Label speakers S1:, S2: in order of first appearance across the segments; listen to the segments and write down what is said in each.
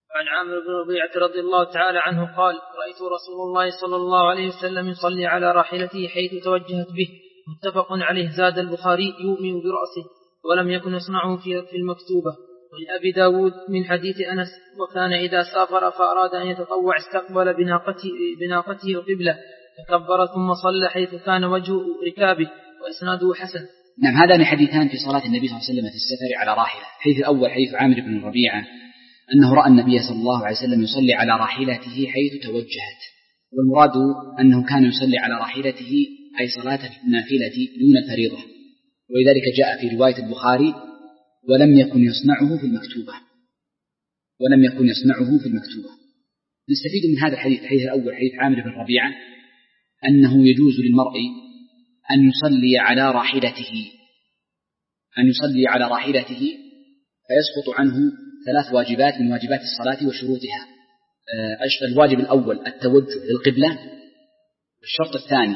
S1: عن عامر بن ربيعة رضي الله تعالى عنه قال: رأيت رسول الله صلى الله عليه وسلم يصلي على راحلته حيث توجهت به. متفق عليه. زاد البخاري: يؤمن برأسه، ولم يكن يصنعه في المكتوبة. ولأبي داود من حديث أنس: وكان إذا سافر فأراد أن يتطوع استقبل بناقته القبلة فكبر ثم صلى حيث كان وجه ركابه، وإسناده حسن.
S2: نعم، هذان حديثان في صلاة النبي صلى الله عليه وسلم في السفر على راحلة. الحديث الأول حديث عامر بن ربيعة أنه رأى النبي صلى الله عليه وسلم يصلي على راحلته حيث توجهت، والمراد أنه كان يصلي على راحلته أي صلاة النافلة دون الفريضة، ولذلك جاء في رواية البخاري: ولم يكن يصنعه في المكتوبة. نستفيد من هذا الحديث الأول حديث عامر بن ربيعة أنه يجوز للمرء أن يصلي على راحلته فيسقط عنه 3 واجبات من واجبات الصلاة وشروطها. الواجب الأول التوجه للقبلة، والشرط الثاني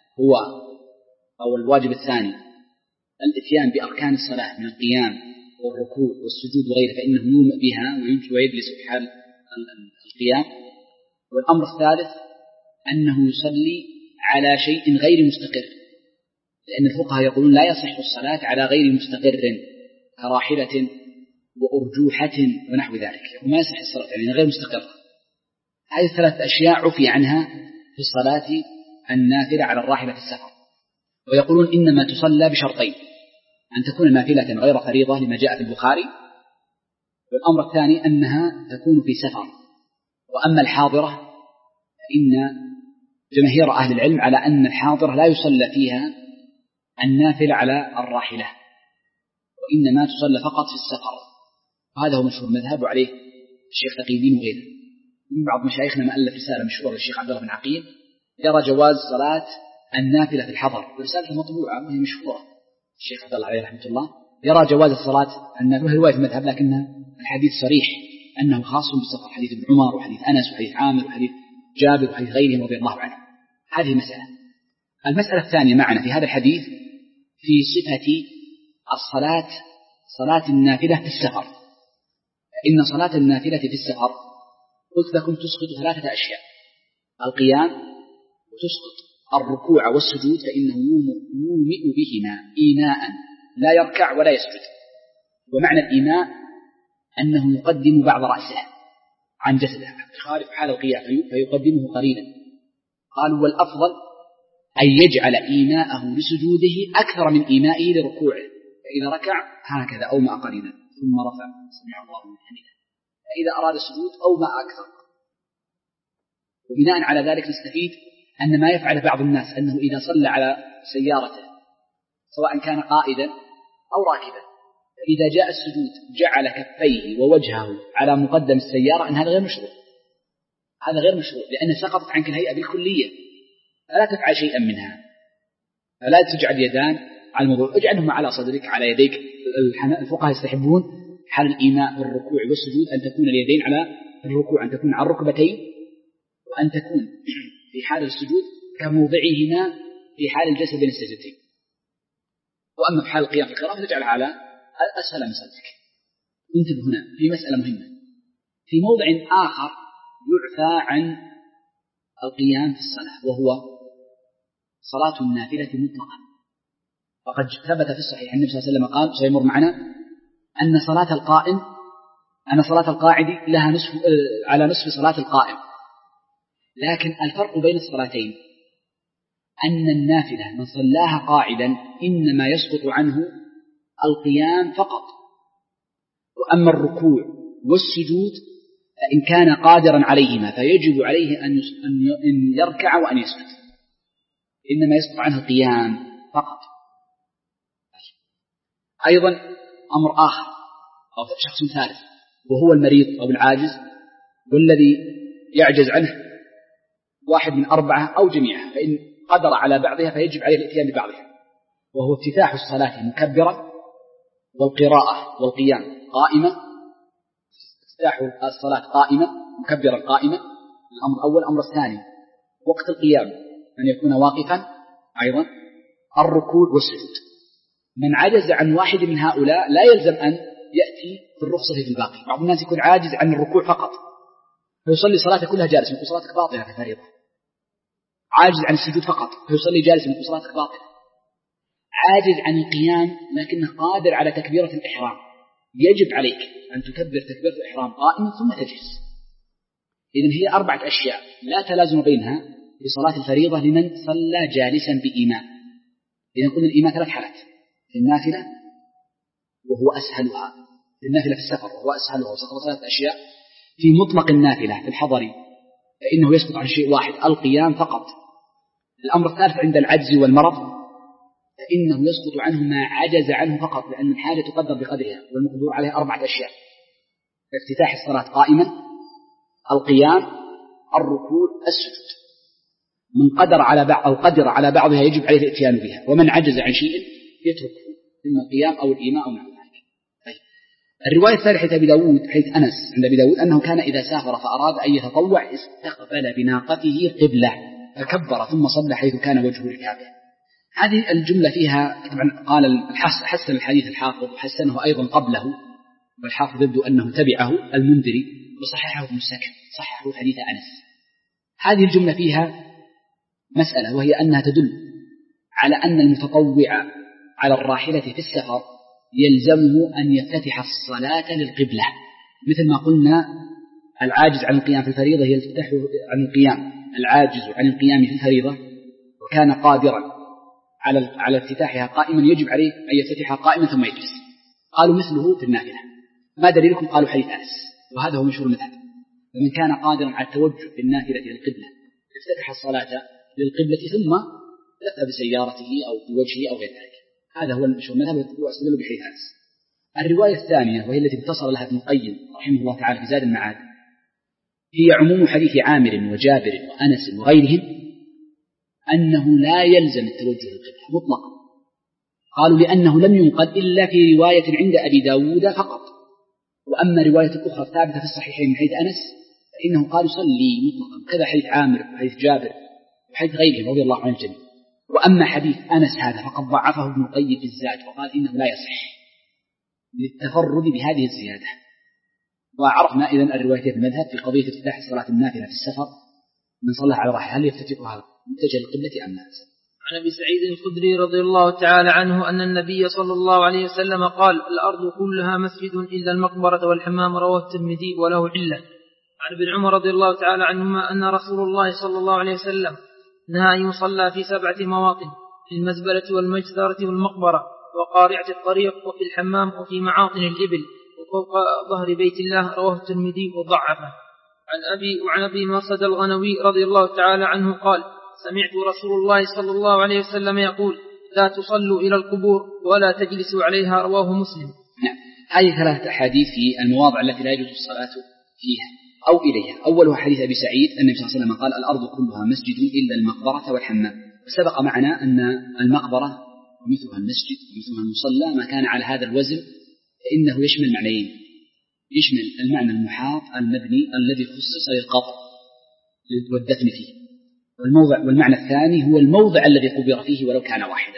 S2: الواجب الثاني الاتيان بأركان الصلاة من القيام والركوع والسجود وغيره، فإنه يومئ بها ويجلس في حال القيام. والأمر الثالث أنه يصلي على شيء غير مستقر، لأن الفقهاء يقولون لا يصح الصلاة على غير مستقر كراحلة وأرجوحة ونحو ذلك، وما يصح الصلاة يعني غير مستقر. هذه 3 أشياء عفي عنها في الصلاة النافلة على الراحلة في السفر. ويقولون إنما تصلى بشرطين: أن تكون نافلة غير فريضة لما جاء في البخاري، والأمر الثاني أنها تكون في سفر. وأما الحاضرة فإن جماهير أهل العلم على أن الحاضرة لا يصلى فيها النافلة على الراحلة، وإنما تصلى فقط في السفر. وهذا هو مشهور مذهب عليه الشيخ تقي الدين وغيره. من بعض مشايخنا ما ألف رسالة مشهورة للشيخ عبد الله بن عقيل يرى جواز صلاة النافلة في الحضر، ورسالة مطبوعة وهي مشهورة. الشيخ عبد الله عليه رحمة الله يرى جواز الصلاة النافلة، رواية المذهب، لكنها الحديث صريح أنه خاص بالسفر، حديث ابن عمر وحديث أنس وحديث عامر وحديث جابر وحديث غيرهم رضي الله عنه. هذه مسألة. المسألة الثانية معنا في هذا الحديث في صفة صلاة النافلة في السفر. إن صلاة النافلة في السفر قلت لكم تسقط 3 أشياء: القيام، وتسقط الركوع والسجود، فإنه يومئ بهما إيماء لا يركع ولا يسجد. ومعنى الإيماء أنه يقدم بعض رأسه عن جسده خارج حال القيام فيقدمه قليلا. قالوا: والأفضل أن يجعل إيماءه لسجوده أكثر من إيمائه لركوعه، فإذا ركع هكذا أومأ قليلا ثم رفع سمع الله لمن حمده، فإذا أراد السجود أومأ أكثر. وبناء على ذلك نستفيد أن ما يفعل بعض الناس أنه إذا صلى على سيارته سواء كان قائدا أو راكبا، فإذا جاء السجود جعل كفيه ووجهه على مقدم السيارة، أن هذا غير مشروع، لأن سقطت عنك الهيئة بالكلية، فلا تفعل شيئا منها. فلا تجعل يدان على الموضوع، اجعلهما على صدرك على يديك. الفقهاء يستحبون حال الإيماء والركوع والسجود أن تكون اليدين على الركوع، أن تكون على الركبتين، وأن تكون في حال السجود كموضعهما في حال الجلسة بين السجدتين. وأما في حال القيام في القراءة فتجعلها على أسفل من صدرك. انتبه هنا في مسألة مهمة: في موضع آخر يعفى عن القيام في الصلاة، وهو صلاة النافلة مطلقا. فقد ثبت في الصحيح النبي صلى الله عليه وسلم قال، سيمر معنا، أن صلاة القاعد لها على نصف صلاة القائم. لكن الفرق بين الصلاتين أن النافلة من صلاها قاعدا إنما يسقط عنه القيام فقط، وأما الركوع والسجود فإن كان قادرا عليهما فيجب عليه أن يركع وأن يسجد، إنما يسقط عنه القيام فقط. أيضا أمر آخر أو شخص ثالث، وهو المريض أو العاجز، والذي يعجز عنه 1 من 4 أو جميعها، فإن قدر على بعضها فيجب عليه الاتيان ببعضها، وهو افتتاح الصلاة مكبرا، والقراءة والقيام قائمة. افتتاح الصلاة قائمة مكبرا قائمة، الأمر الأول. الأمر الثاني وقت القيام أن يكون واقفا، أيضا الركوع والسجود. من عجز عن واحد من هؤلاء لا يلزم أن يأتي في الرخصة في الباقي. بعض الناس يكون عاجز عن الركوع فقط فيصلي صلاته كلها جالس، يقول صلاتك باطلة في الفريضة. عاجز عن السجود فقط فيصلي جالس، يقول صلاتك باطلة. عاجز عن القيام لكنه قادر على تكبيرة الإحرام، يجب عليك أن تكبر تكبيرة الإحرام قائما ثم تجلس. إذن هي 4 أشياء لا تلازم بينها في صلاة الفريضة لمن صلى جالسا بإمام. إذن قلنا الإمام 3 حالات: في النافلة وهو أسهلها، في النافلة في السفر وهو أسهلها وسقط 3 أشياء. في مطلق النافلة في الحضر فإنه يسقط عن شيء واحد، القيام فقط. الأمر الثالث عند العجز والمرض فإنه يسقط عنه ما عجز عنه فقط، لأن الحاجة تقدر بقدرها والمقدور عليها 4 أشياء: افتتاح الصلاة قائما، القيام، الركوع، السجود. من قدر على بعض أو قدر على بعضها يجب عليه الاتيان بها، ومن عجز عن شيء يتركه، إما القيام أو الإيماء أو نحو ذلك. طيب. الرواية الثالثة حيث أبي داود، حيث أنس عند أبي داود أنه كان إذا سافر فأراد أن يتطوع استقبل بناقته قبلة فكبر ثم صلى حيث كان وجهه الكعبة. هذه الجملة فيها طبعا قال حسن الحديث الحافظ وحسنه أيضا قبله، والحافظ يبدو أنه تبعه المنذري وصححه ابن السكن، صححه حديث أنس. هذه الجملة فيها مسألة، وهي أنها تدل على أن المتطوع على الراحلة في السفر يلزمه أن يفتتح الصلاة للقبلة، مثل ما قلنا العاجز عن القيام في الفريضة يفتتح عن القيام، العاجز عن القيام في الفريضة وكان قادرا على افتتاحها قائما يجب عليه أن يفتتحها قائما ثم يجلس. قالوا مثله في النافلة. ما دليلكم؟ قالوا حديث أنس، وهذا هو مشهور المذهب. فمن كان قادرا على التوجه في النافلة للقبلة افتتح الصلاة للقبلة ثم لف بسيارته أو بوجهه أو غير ذلك. هذا هو المشهور المذهب واستدلوا بحديث أنس. الرواية الثانية وهي التي اتصل لها ابن القيم رحمه الله تعالى في زاد المعاد هي عموم حديث عامر وجابر وأنس وغيرهم أنه لا يلزم التوجه للقبلة مطلقا. قالوا لأنه لم ينقل إلا في رواية عند أبي داود فقط، وأما رواية أخرى ثابتة في الصحيحين من حديث أنس فإنه قال صلي مطلقا، كذا حديث عامر وحديث جابر وحديث غيرهم رضي الله عن الجميع. وأما حديث أنس هذا فقد ضعفه ابن القيم في الزاد وقال إنه لا يصح للتفرد بهذه الزيادة. وعرفنا إذن الروايتين في المذهب في قضية افتتاح صلاة النافلة في السفر، من صلى على راحلة هل يفتتحها متجه القبلة أم لا؟
S1: عن أبي سعيد الخدري رضي الله تعالى عنه أن النبي صلى الله عليه وسلم قال: الأرض كلها مسجد إلا المقبرة والحمام، رواه الترمذي وله علة. عن ابن عمر رضي الله تعالى عنهما أن رسول الله صلى الله عليه وسلم نهى أن يصلى في 7 مواطن: في المزبلة والمجزرة والمقبرة وقارعة الطريق وفي الحمام وفي معاطن الإبل وفوق ظهر بيت الله، رواه الترمذي وضعفه. عن أبي مرصد الغنوي رضي الله تعالى عنه قال: سمعت رسول الله صلى الله عليه وسلم يقول: لا تصلوا إلى القبور ولا تجلسوا عليها، رواه مسلم.
S2: نعم. هذه 3 أحاديث في المواضع التي لا يجوز الصلاة فيها أو إليها. أولها حديث أبي سعيد أن النبي صلى الله عليه وسلم قال: الأرض كلها مسجد إلا المقبرة والحمام. وسبق معنا أن المقبرة ومثلها المسجد ومثلها المصلى ما كان على هذا الوزن فإنه يشمل معنيين: يشمل المعنى المحاط المبني الذي خصص للقبر والدفن فيه، والمعنى الثاني هو الموضع الذي قبر فيه ولو كان واحدا.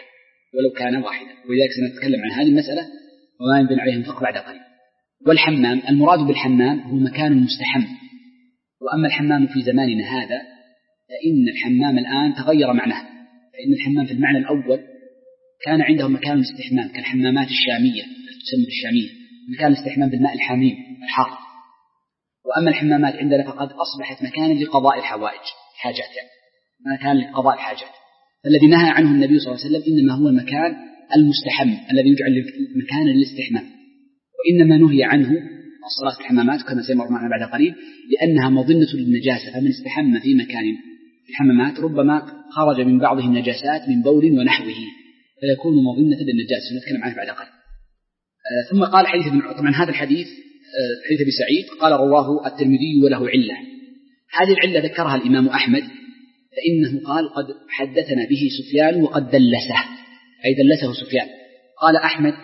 S2: ولذلك سنتكلم عن هذه المسألة وما ينبني عليه الفقه بعد قليل. والحمام المراد بالحمام هو مكان المستحم. وأما الحمام في زماننا هذا فإن الحمام الآن تغير معناه، فإن الحمام في المعنى الأول كان عندهم مكان الاستحمام كالحمامات الشامية تسمى الشامية، مكان الاستحمام بالماء الحميم الحار. وأما الحمامات عندنا فقد أصبحت مكانا لقضاء الحوائج حاجات، مكان لقضاء الحاجات. فالذي نهى عنه النبي صلى الله عليه وسلم إنما هو المكان المستحم الذي يجعل مكانا للاستحمام، وإنما نهي عنه الصلاة في الحمامات كما سيمر معنا بعد قليل لأنها مظنة للنجاسة. فمن استحم في مكان في الحمامات ربما خرج من بعضه النجاسات من بول ونحوه فيكون مظنة للنجاسة، سنتكلم عنه بعد قليل. ثم قال حديث طبعا هذا الحديث حديث أبي سعيد قال رواه الترمذي وله علة. هذه العلة ذكرها الإمام أحمد، فإنه قال: قد حدثنا به سفيان وقد دلسه، أي دلسه سفيان. قال أحمد: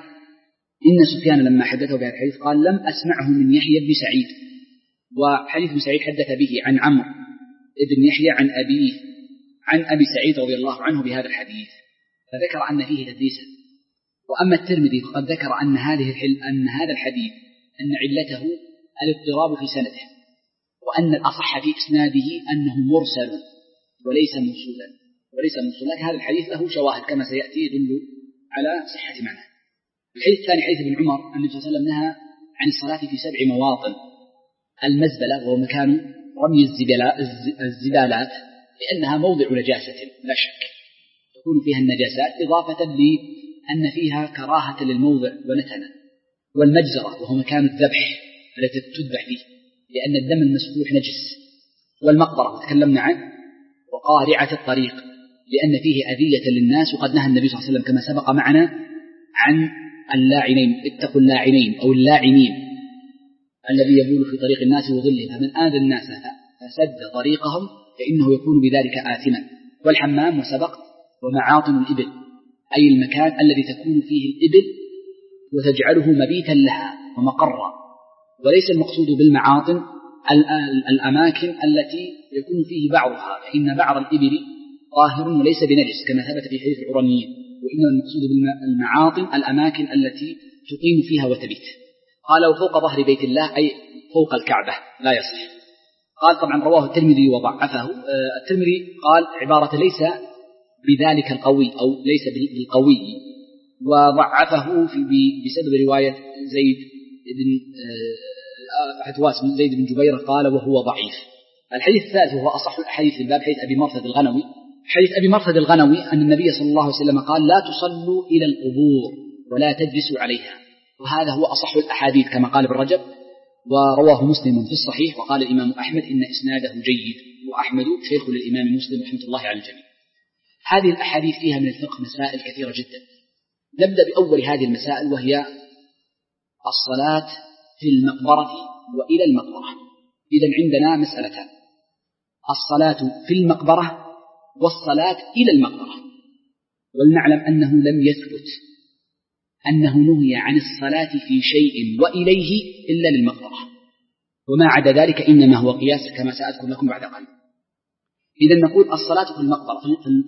S2: إن سفيان لما حدثه بهذا الحديث قال: لم أسمعه من يحيى بن سعيد. وحديث بن سعيد حدث به عن عمرو بن يحيى عن أبيه عن أبي سعيد رضي الله عنه بهذا الحديث، فذكر أن فيه تدليسا. وأما الترمذي فقد ذكر أن هذا الحديث أن علته الاضطراب في سنده، وأن الأصح في إسناده أنه مرسل وليس موصولا، لكن هذا الحديث له شواهد كما سيأتي يدل على صحة معناه. الحديث الثاني حديث ابن عمر أن النبي صلى الله عليه وسلم نهى عن الصلاة في 7 مواطن: المزبلة وهو مكان رمي الزبالات لأنها موضع نجاسة لا شك تكون فيها النجاسات، إضافة لأن فيها كراهة للموضع ونتنا. والمجزرة وهو مكان الذبح التي تذبح فيه لأن الدم المسفوح نجس. والمقبرة تكلمنا عنه. وقارعة الطريق لأن فيه أذية للناس، وقد نهى النبي صلى الله عليه وسلم كما سبق معنا عن اللاعنين: اتقوا اللاعنين أو اللاعنين الذي يبول في طريق الناس وظله، فمن آذى الناس فسد طريقهم فإنه يكون بذلك آثما. والحمام وسبق ومعاطن الإبل أي المكان الذي تكون فيه الإبل وتجعله مبيتا لها ومقرا، وليس المقصود بالمعاطن الأماكن التي يكون فيه بعضها، فإن بعض الإبل طاهر وليس بنجس كما ثبت في حديث العرانيين، وإنما المقصود بالمعاطن الأماكن التي تقيم فيها وتبيت. قال: وفوق ظهر بيت الله أي فوق الكعبة لا يصح. قال: طبعا رواه الترمذي وضعفه. الترمذي قال عبارة ليس بذلك القوي أو ليس بالقوي، وضعفه بسبب رواية زيد بن جبير قال وهو ضعيف. الحديث الثالث وهو أصح الحديث في الباب حديث أبي مرثد الغنوي. حديث أبي مرثد الغنوي أن النبي صلى الله عليه وسلم قال: لا تصلوا إلى القبور ولا تجلسوا عليها. وهذا هو أصح الأحاديث كما قال ابن رجب، ورواه مسلم في الصحيح. وقال الإمام أحمد إن إسناده جيد، وأحمد شيخ للإمام مسلم رحمة الله على الجميع. هذه الأحاديث فيها من الفقه مسائل كثيرة جدا. نبدأ بأول هذه المسائل وهي الصلاة في المقبرة وإلى المقبرة. إذن عندنا مسألتان: الصلاة في المقبرة والصلاة إلى المقبرة. ولنعلم أنه لم يثبت أنه نهي عن الصلاة في شيء وإليه إلا للمقبرة، وما عدا ذلك إنما هو قياس كما سأذكر لكم بعد قليل. إذن نقول الصلاة في المقبرة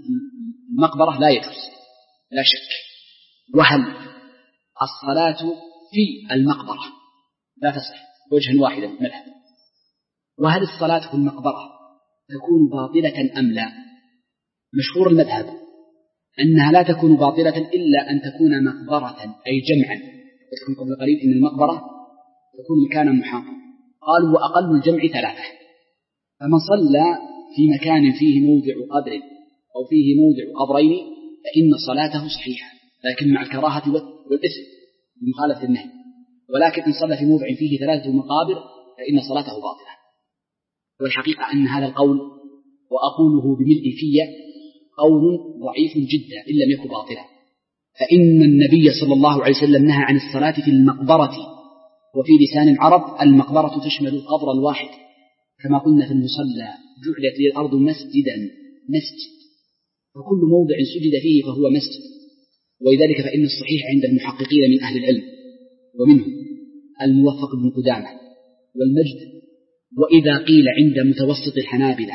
S2: لا يجوز لا شك. وهل الصلاة في المقبرة لا تصح وجها واحدا مذهب. وهل الصلاة في المقبرة تكون باطلة أم لا؟ مشهور المذهب أنها لا تكون باطلة إلا أن تكون مقبرة أي جمعا. قلت قبل قليل إن المقبرة تكون مكانا محاطا. قالوا وأقل الجمع 3. فمن صلى في مكان فيه موضع قبر أو فيه موضع قبرين فإن صلاته صحيحة، لكن مع الكراهة والإثم بمخالفة النهي. ولكن إن صلى في موضع فيه 3 مقابر فإن صلاته باطلة. والحقيقة أن هذا القول وأقوله بملء فيه قول ضعيف جدا إن لم يكن باطلا. فإن النبي صلى الله عليه وسلم نهى عن الصلاة في المقبرة، وفي لسان العرب المقبرة تشمل القبر الواحد، كما قلنا في المصلى جعلت لي الأرض مسجدا مسجد، وكل موضع سجد فيه فهو مسجد. ولذلك فإن الصحيح عند المحققين من أهل العلم ومنهم الموفق بن قدامة والمجد، وإذا قيل عند متوسط الحنابلة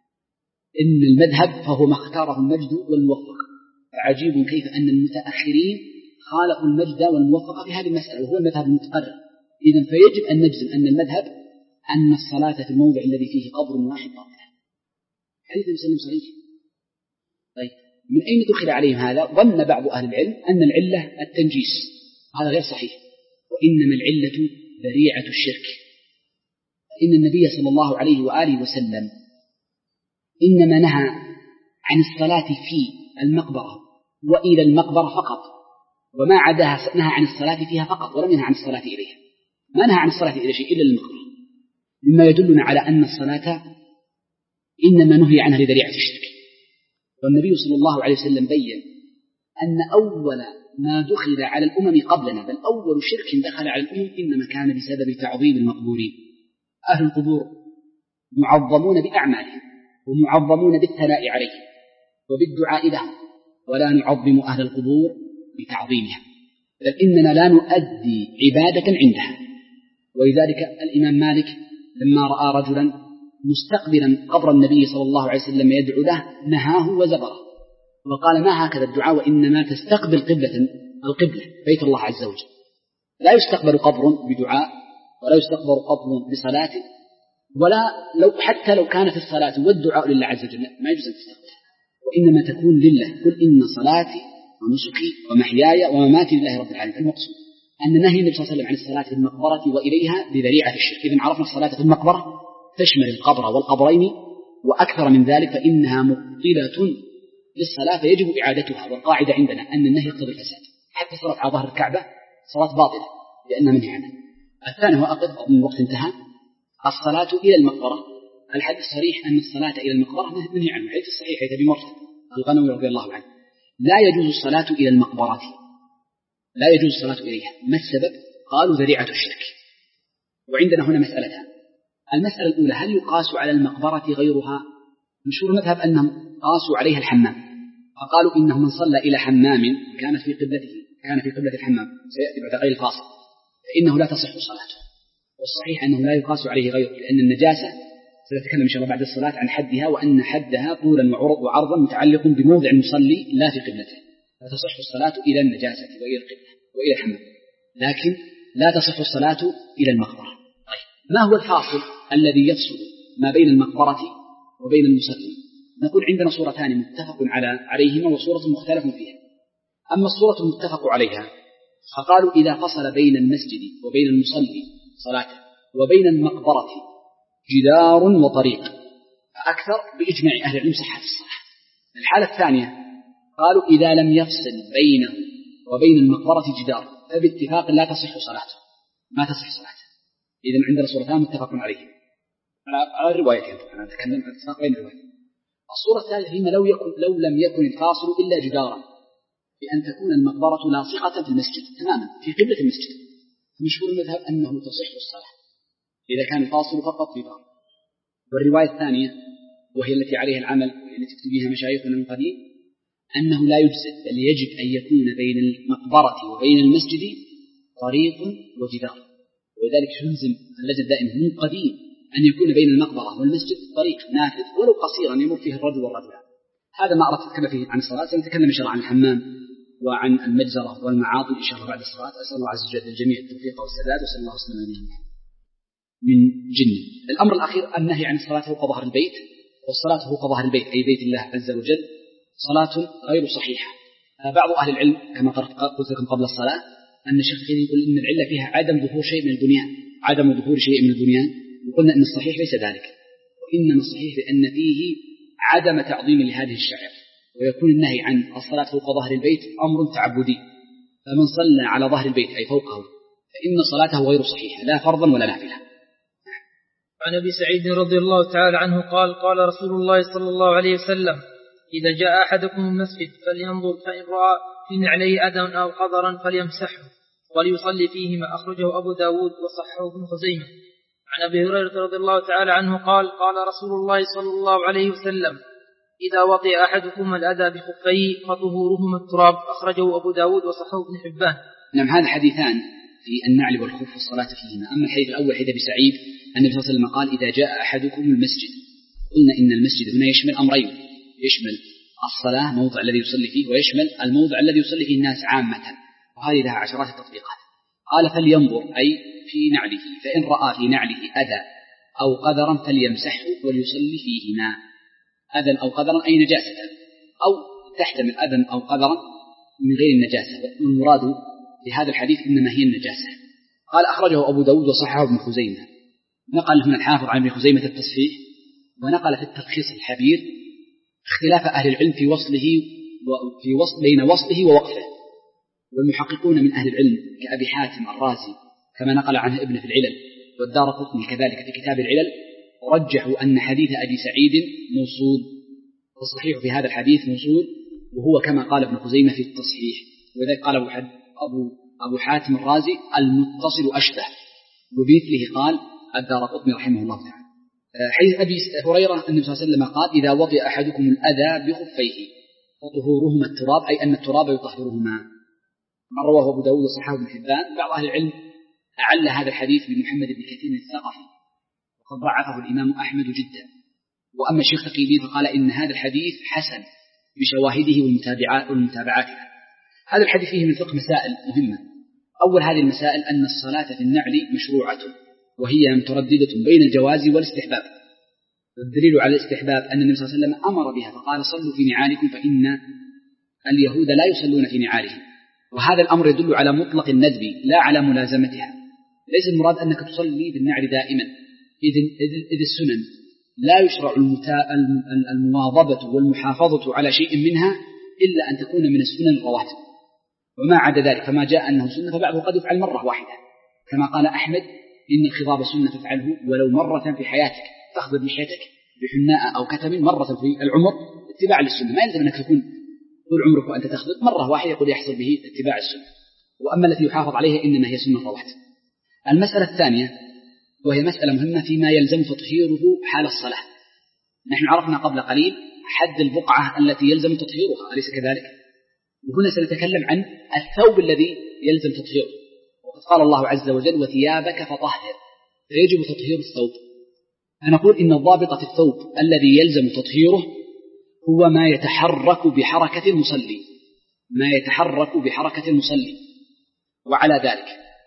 S2: إن المذهب فهو ما اختاره المجد والموفق. فعجيب كيف أن المتأخرين خالفوا المجد والموفق في هذه المسألة، وهو المذهب المتقرر. إذن فيجب أن نجزم أن المذهب أن الصلاة في الموضع الذي فيه قبر واحد باطلة. حديث مسلم صحيح. طيب من أين دخل عليهم هذا؟ ظن بعض أهل العلم أن العلة التنجيس، هذا غير صحيح، وإنما العلة ذريعة الشرك. إن النبي صلى الله عليه وآله وسلم إنما نهى عن الصلاة في المقبرة وإلى المقبرة فقط، وما عداها نهى عن الصلاة فيها فقط، ولم ينهى عن الصلاة إليها. ما نهى عن الصلاة إلى شيء إلا المقبرة، مما يدلنا على أن الصلاة إنما نهي عنها لذريعة الشرك. والنبي صلى الله عليه وسلم بين أن أول ما دخل على الأمم قبلنا، بل أول شرك دخل على الأمم إنما كان بسبب تعظيم المقبورين. أهل القبور معظمون بأعمالهم ومعظمون بالثناء عليهم وبالدعاء لهم، ولا نعظم أهل القبور بتعظيمها، بل إننا لا نؤدي عبادة عندها. ولذلك الإمام مالك لما رأى رجلا مستقبلا قبر النبي صلى الله عليه وسلم يدعو له نهاه وزبره، وقال ما هكذا الدعاء، وإنما تستقبل قبلة القبلة بيت الله عز وجل. لا يستقبل قبر بدعاء، ولا يستقبل قبر بصلاة، ولا حتى لو كانت الصلاة والدعاء لله عز وجل ما يجوز أن تستقبلها، وإنما تكون لله. قل إن صلاتي ونسكي ومحياي ومماتي لله رب العالمين. المقصود أن نهي النبي صلى الله عليه وسلم عن الصلاة في المقبرة وإليها بذريعة الشرك. إذن عرفنا الصلاة في المقبرة تشمل القبر والقبرين وأكثر من ذلك، فإنها مبطلة للصلاة فيجب إعادتها. والقاعدة عندنا أن النهي يقتضي الفساد، حتى الصلاة على ظهر الكعبة صلاة باطلة لأنها منهي عنها. الثاني هو أقف من الوقت انتهى. الصلاة إلى المقبرة، الحديث صريح أن الصلاة إلى المقبرة منهي عنه، حيث الصحيح حيث أبي مرثد الغنوي رضي الله عنه. لا يجوز الصلاة إلى المقبرة، لا يجوز الصلاة إليها. ما السبب؟ قالوا ذريعة الشرك. وعندنا هنا مسألتان. المسألة الأولى، هل يقاس على المقبرة غيرها؟ مشهور المذهب أنهم قاسوا عليها الحمام، فقالوا إنه من صلى إلى حمام كان في قبلة الحمام سيأتي بعد غير الفاصل فإنه لا تصح صلاته. والصحيح أنه لا يقاس عليه غيره، لأن النجاسة سنتكلم إن شاء الله بعد الصلاة عن حدها، وأن حدها طولا وعرضا متعلق بموضع المصلي لا في قبلته، فتصح الصلاة إلى النجاسة وإلى القبلة وإلى الحمام، لكن لا تصح الصلاة إلى المقبرة. طيب، ما هو الفاصل الذي يفصل ما بين المقبرة وبين المصلي؟ نقول عندنا صورتان متفق عليهما وصورة مختلف فيها. أما الصورة المتفق عليها فقالوا إذا فصل بين المسجد وبين المصلي صلاته وبين المقبرة جدار وطريق فأكثر بإجماع أهل العلم صحة الصلاة. الحالة الثانية قالوا إذا لم يفصل بينه وبين المقبرة جدار فباتفاق لا تصح صلاته، ما تصح صلاته. إذن عندنا صورتان متفق عليهما على الروايتين. أنا أتكلم عن اتفاق بين الروايتين. الصورة الثالثة هي لو لم يكن الفاصل إلا جدارا، بأن تكون المقبرة لاصقة في المسجد تماما في قبلة المسجد. مشهور المذهب أنه تصح الصلاة إذا كان الفاصل فقط جدار. والرواية الثانية وهي التي عليها العمل والتي تكتب بها مشايخنا من قديم أنه لا يجزئ، بل يجب أن يكون بين المقبرة وبين المسجد طريق وجدار. وذلك يلزم اللجنة دائما من قديم أن يكون بين المقبرة والمسجد طريق نافذ ولو قصيرا يمر فيه الرجل والرجلان. هذا ما أردت أتكلم فيه عن الصلاة. سنتكلم إن شاء الله عن الحمام وعن المجزرة والمعاطي إن شاء الله بعد الصلاة. أسأل الله عز وجل للجميع التوفيق والسداد، وصلى الله وسلم على نبينا من جن. الأمر الأخير النهي عن الصلاة فوق ظهر البيت. والصلاة فوق ظهر البيت أي بيت الله عز وجل صلاة غير صحيحة. بعض أهل العلم كما قلت لكم قبل الصلاة أن الشيخ يقول إن العلة فيها عدم ظهور شيء من البنيان، عدم ظهور شيء من البنيان، وقلنا أن الصحيح ليس ذلك، وإنما الصحيح لأن فيه عدم تعظيم لهذه الشعائر. ويكون النهي عن الصلاة فوق ظهر البيت أمر تعبدي، فمن صلى على ظهر البيت أي فوقه فإن صلاته غير صحيحة لا فرضا ولا نافلة.
S1: عن أبي سعيد رضي الله تعالى عنه قال قال رسول الله صلى الله عليه وسلم إذا جاء أحدكم المسجد فلينظر فإن رأى في نعليه أذى أو قذرا فليمسحه وليصلي فيهما. أخرجه أبو داود وصححه ابن خزيمة. عن أبي هريرة رضي الله تعالى عنه قال قال رسول الله صلى الله عليه وسلم إذا وطئ أحدكم الأذى بخفيه فطهورهما التراب. أخرجه أبو داود وصححه ابن حبان.
S2: نعم، هذا حديثان في النعل والخف والصلاة فيهما. أما الحديث الأول حديث أبي سعيد النبي صلى الله عليه وسلم قال إذا جاء أحدكم المسجد. قلنا إن المسجد هنا يشمل أمرين، يشمل الصلاة موضع الذي يصلي فيه، ويشمل الموضع الذي يصلي فيه الناس عامة، وهذه لها عشرات التطبيقات. قال فلينظر أي في نعله، فإن رأى في نعله أذى أو قذرا فليمسحه وليصلي فيهما. أذى أو قذرا أي نجاسة، أو تحتمل أذى أو قذرا من غير النجاسة، والمراد في هذا الحديث إنما هي النجاسة. قال أخرجه أبو داود وصححه ابن خزيمة. نقل هنا الحافظ عن ابن خزيمة التصحيح، ونقل في التلخيص الحبير اختلاف أهل العلم في وصله بين وصله ووقفه. والمحققون من أهل العلم كأبي حاتم الرازي كما نقل عنه ابن في العلل، والدارقطني كذلك في كتاب العلل، رجحوا أن حديث أبي سعيد موصول، والصحيح في هذا الحديث موصول، وهو كما قال ابن خزيمة في التصحيح. وذلك قال أبو حاتم الرازي المتصل أشبه، وبمثله قال الدارقطني رحمه الله تعالى. حديث أبي هريرة النبي صلى الله عليه وسلم قال إذا وطئ أحدكم الأذى بخفيه فطهورهما التراب أي أن التراب يطهرهما. من رواه أبو داود وصححه ابن حبان. بعض أهل العلم أعل هذا الحديث بمحمد بن كثير الثقفي، وقد ضعفه الإمام أحمد جدا. وأما الشيخ تقي الدين فقال إن هذا الحديث حسن بشواهده والمتابعات له. هذا الحديث فيه من الفقه مسائل مهمة. أول هذه المسائل أن الصلاة في النعل مشروعة، وهي مترددة بين الجواز والاستحباب. والدليل على الاستحباب أن النبي صلى الله عليه وسلم أمر بها فقال صلوا في نعالكم فإن اليهود لا يصلون في نعالهم. وهذا الأمر يدل على مطلق الندب لا على ملازمتها. ليس المراد أنك تصلي بالنعل دائما، إذ السنن لا يشرع المواظبة والمحافظة على شيء منها إلا أن تكون من السنن الرواتب، وما عدا ذلك فما جاء أنه سنة فبعضه قد يفعل مرة واحدة، كما قال أحمد إن الخضاب سنة تفعله ولو مرة في حياتك، تخضب لحيتك بحناء أو كتم مرة في العمر اتباع للسنة. ما يلزم أنك تكون طول عمرك وأنت تخضب، مرة واحدة يقول يحصل به اتباع السنة. وأما التي يحافظ عليها إنما هي سنة رواتب. المسألة الثانية وهي مسألة مهمة فيما يلزم تطهيره حال الصلاة. نحن عرفنا قبل قليل حد البقعة التي يلزم تطهيرها، أليس كذلك؟ وهنا سنتكلم عن الثوب الذي يلزم تطهيره. وقد قال الله عز وجل وثيابك فطهر، فيجب تطهير الثوب. فنقول إن الضابط في الثوب الذي يلزم تطهيره هو ما يتحرك بحركة المصلي، ما يتحرك بحركة المصلي. وعلى ذلك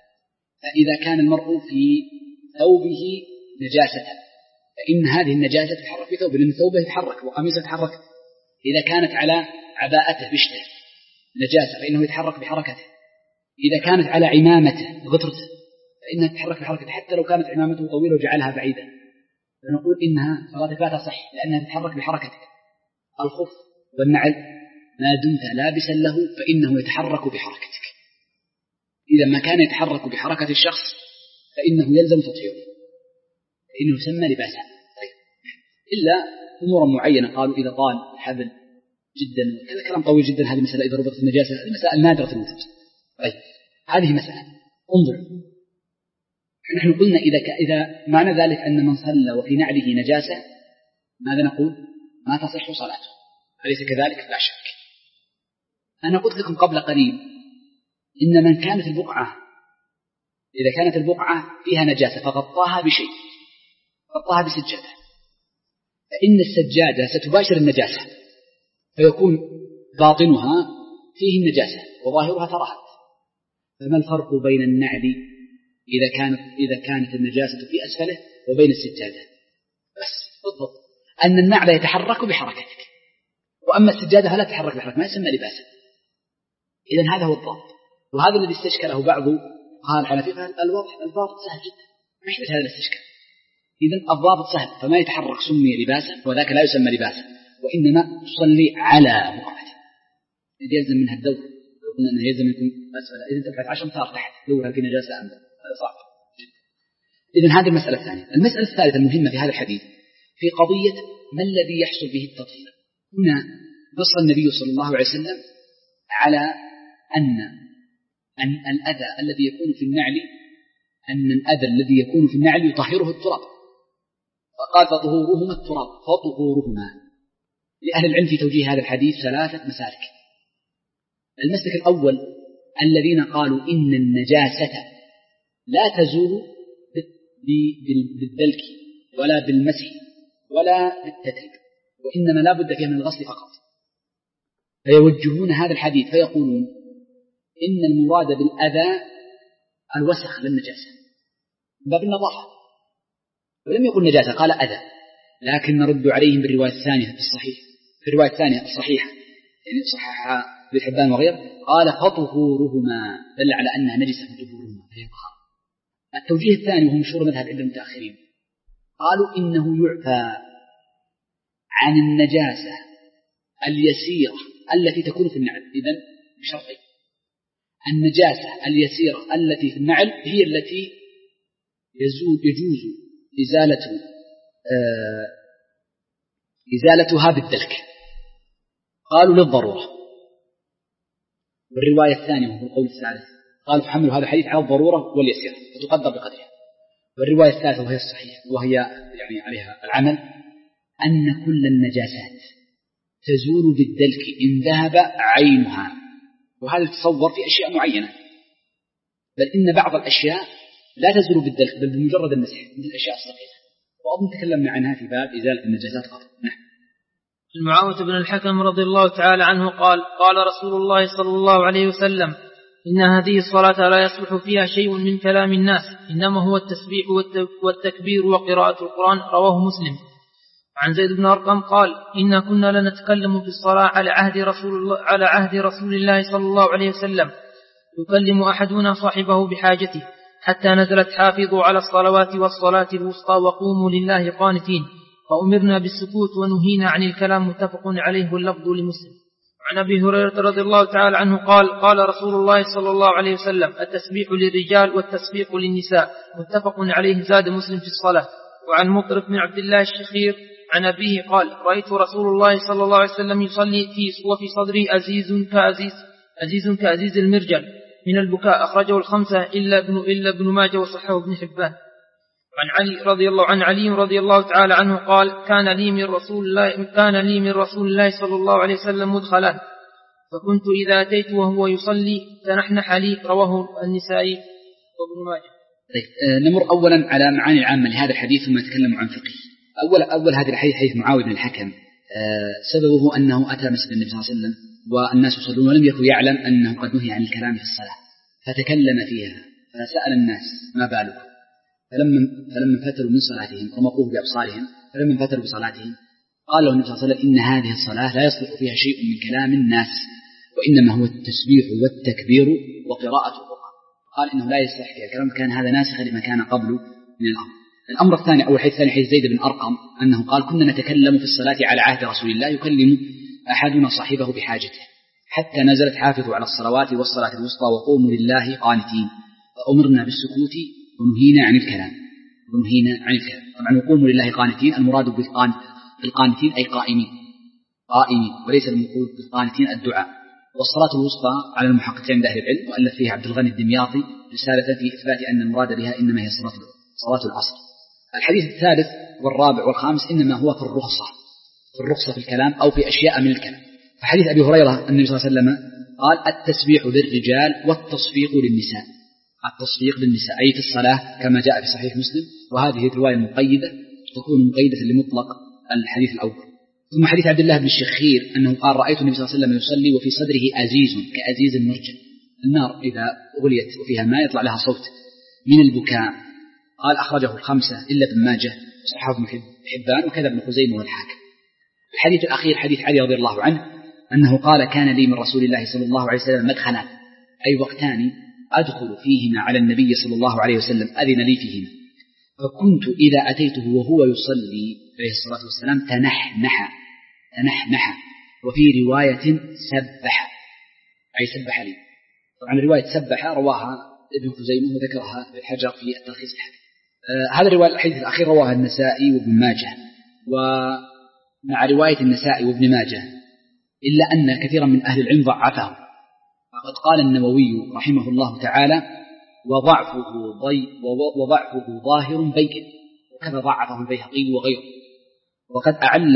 S2: فإذا كان المرء في ثوبه نجاسة فإن هذه النجاسة تتحرك في ثوبه، لأن ثوبه يتحرك وقميصه يتحرك. إذا كانت على عباءته بشته نجاسة فإنه يتحرك بحركته. إذا كانت على عمامته غطرته فإنها تتحرك بحركته، حتى لو كانت عمامته طويلة وجعلها بعيدة، فنقول إنها صلاتك لا تصح لأنها تتحرك بحركتك. الخف والنعل ما دمت لابسا له فإنه يتحرك بحركتك. إذا ما كان يتحرك بحركة الشخص فإنه يلزم تطهيره، فإنه يسمى لباسا. طيب. إلا أمورا معينة قالوا إذا طال الحبل جدا، هذا كلام طويل جدا، هذه مسألة إذا ربطت النجاسة، هذه مسائل نادرة الوجود. طيب هذه مسألة. انظر، نحن قلنا إذا معنى ذلك أن من صلى وفي نعله نجاسة ماذا نقول؟ ما تصح صلاته، أليس كذلك؟ لا شك. أنا قلت لكم قبل قليل إن من كانت البقعة إذا كانت البقعة فيها نجاسة فغطاها بشيء، غطاها بسجادة، فإن السجادة ستباشر النجاسة فيكون باطنها فيه النجاسة وظاهرها ترهت. فما الفرق بين النعل إذا كانت النجاسة في أسفله وبين السجادة؟ بس بالضبط أن النعل يتحرك بحركتك، وأما السجادة فلا تتحرك بحركة، ما يسمى لباسا. إذن هذا هو الضابط، وهذا الذي استشكله بعض قال على فقه الضابط سهل جدا، ما يحتاج هذا الاستشكال. إذن الضابط سهل، فما يتحرك سمي لباسا وذاك لا يسمى لباسا، وإنما تصلي على بقعته. إذا يلزم منها الدور، لو قلنا أنه يلزم يكون أسفل، إذن تبحث 10 أمتار تحت دورها في نجاسة أمدا، هذا صعب جدا. إذن هذه المسألة الثانية. المسألة الثالثة المهمة في هذا الحديث في قضية ما الذي يحصل به التطهير. هنا نص النبي صلى الله عليه وسلم على أن الأذى الذي يكون في النعل يطهره التراب، فقال فطهورهما التراب، فطهورهما. لأهل العلم في توجيه هذا الحديث 3 مسالك. المسلك الأول الذين قالوا إن النجاسة لا تزول بالدلك ولا بالمسح ولا بالتتريب، وإنما لا بد فيها من الغسل فقط، فيوجهون هذا الحديث فيقولون إن المراد بالأذى الوسخ للنجاسة من باب النظافة، ولم يقل نجاسة قال أذى. لكن نرد عليهم بالرواية الثانية في الصحيح، في الرواية الثانية الصحيحة يعني صححها ابن حبان وغيره، قال فطهورهما، دل على أنها نجسة فطهورهما فهي طهارة. التوجيه الثاني وهو مشهور مذهب عند المتأخرين، قالوا إنه يعفى عن النجاسة اليسيرة التي تكون في النعل. إذن بشرطين: النجاسة اليسيرة التي في النعل هي التي يجوز إزالتها بالدلك، قالوا للضرورة. والرواية الثانية وهو القول الثالث قالوا فحملوا هذا الحديث على الضرورة واليسيرة فتقدر بقدرها. والرواية الثالثة وهي الصحيح وهي يعني عليها العمل أن كل النجاسات تزول بالدلك إن ذهب عينها، وهذا يتصور في أشياء معينة، بل إن بعض الأشياء لا تزول بالدلك بل بمجرد المسح، مثل الأشياء الصغيرة، وأظن تكلمنا عنها في باب إزالة النجاسات قبل. نعم.
S1: معاوية بن الحكم رضي الله تعالى عنه قال قال رسول الله صلى الله عليه وسلم إن هذه الصلاة لا يصلح فيها شيء من كلام الناس إنما هو التسبيح والتكبير وقراءة القرآن. رواه مسلم. عن زيد بن أرقم قال إنا كنا لنتكلم في الصلاة على عهد رسول الله صلى الله عليه وسلم يكلم أحدنا صاحبه بحاجته حتى نزلت حافظوا على الصلوات والصلاة الوسطى وقوموا لله قانتين فأمرنا بالسكوت ونهينا عن الكلام. متفق عليه واللفظ لمسلم. عن أبي هريرة رضي الله تعالى عنه قال قال رسول الله صلى الله عليه وسلم التسبيح للرجال والتسبيح للنساء. متفق عليه. زاد مسلم في الصلاة. وعن مطرف بن عبد الله الشخير عن أبيه قال رأيت رسول الله صلى الله عليه وسلم يصلي وفي صدره أزيز كأزيز المرجل من البكاء. أخرجه الخمسة إلا ابن ماجه وصححه ابن حبان. عن علي رضي الله تعالى عنه قال كان لي من رسول الله صلى الله عليه وسلم مدخلان فكنت إذا أتيت وهو يصلي تنحنح لي. رواه النسائي وابن ماجه.
S2: نمر أولا على معاني العامة لهذا الحديث ثم نتكلم عن فقه. أول هذا الحديث حديث معاوية بن الحكم. سببه أنه أتى مسجد النبي صلى الله عليه وسلم والناس يصلون ولم يكن يعلم أنه قد نهي عن الكلام في الصلاة فتكلم فيها فسأل الناس ما بالكم فلما فتروا من صلاتهم رمقوه بأبصارهم فلما فتروا بصلاتهم قال له النبي صلى الله عليه وسلم إن هذه الصلاة لا يصلح فيها شيء من كلام الناس وإنما هو التسبيح والتكبير وقراءة القرآن. قال إنه لا يصلح فيها الكلام كان هذا ناسخا لما كان قبله من الأمر الثاني أو الحديث الثاني حديث زيد بن أرقم أنه قال كنا نتكلم في الصلاة على عهد رسول الله يكلم أحدنا صاحبه بحاجته حتى نزلت حافظوا على الصلوات والصلاة الوسطى وقوموا لله قانتين فأمرنا بالسكوت ونهينا عن الكلام. طبعا وقوموا لله قانتين المراد بالقانتين أي قائمين وليس المقصود بالقانتين الدعاء. والصلاة الوسطى على المحققين عند أهل العلم وألف فيها عبد الغني الدمياطي رسالة في إثبات أن المراد بها إنما هي صلاة العصر. الحديث الثالث والرابع والخامس إنما هو في الرخصة في الكلام أو في أشياء من الكلام. فحديث أبي هريرة النبي صلى الله عليه وسلم قال التسبيح للرجال والتصفيق للنساء. التصفيق للنساء أي في الصلاة كما جاء في صحيح مسلم وهذه الرواية المقيدة تكون مقيدة لمطلق الحديث الأول. ثم حديث عبد الله بن الشخير أنه قال رأيت النبي صلى الله عليه وسلم يصلي وفي صدره أزيز كأزيز المرجل النار إذا أغليت وفيها ماء يطلع لها صوت من البكاء. قال أخرجه الخمسة إلا ابن ماجه وصححه ابن حبان وكذا ابن خزيمة والحاكم. الحديث الأخير حديث علي رضي الله عنه أنه قال كان لي من رسول الله صلى الله عليه وسلم مدخلان أي وقتان أدخل فيهما على النبي صلى الله عليه وسلم أذن لي فيهما فكنت إذا أتيته وهو يصلي عليه الصلاة والسلام تنحنح وفي رواية سبح أي سبح لي. طبعا رواية سبح رواها ابن خزيمة وذكرها الحجر في التلخيص الحديث. هذا الرواية الحديث الأخير رواها النسائي وابن ماجه. ومع رواية النسائي وابن ماجه إلا أن كثيرا من أهل العلم ضعفه. فقد قال النووي رحمه الله تعالى وضعفه ظاهر بين وكذا ضعفه البيهقي وغيره. وقد أعل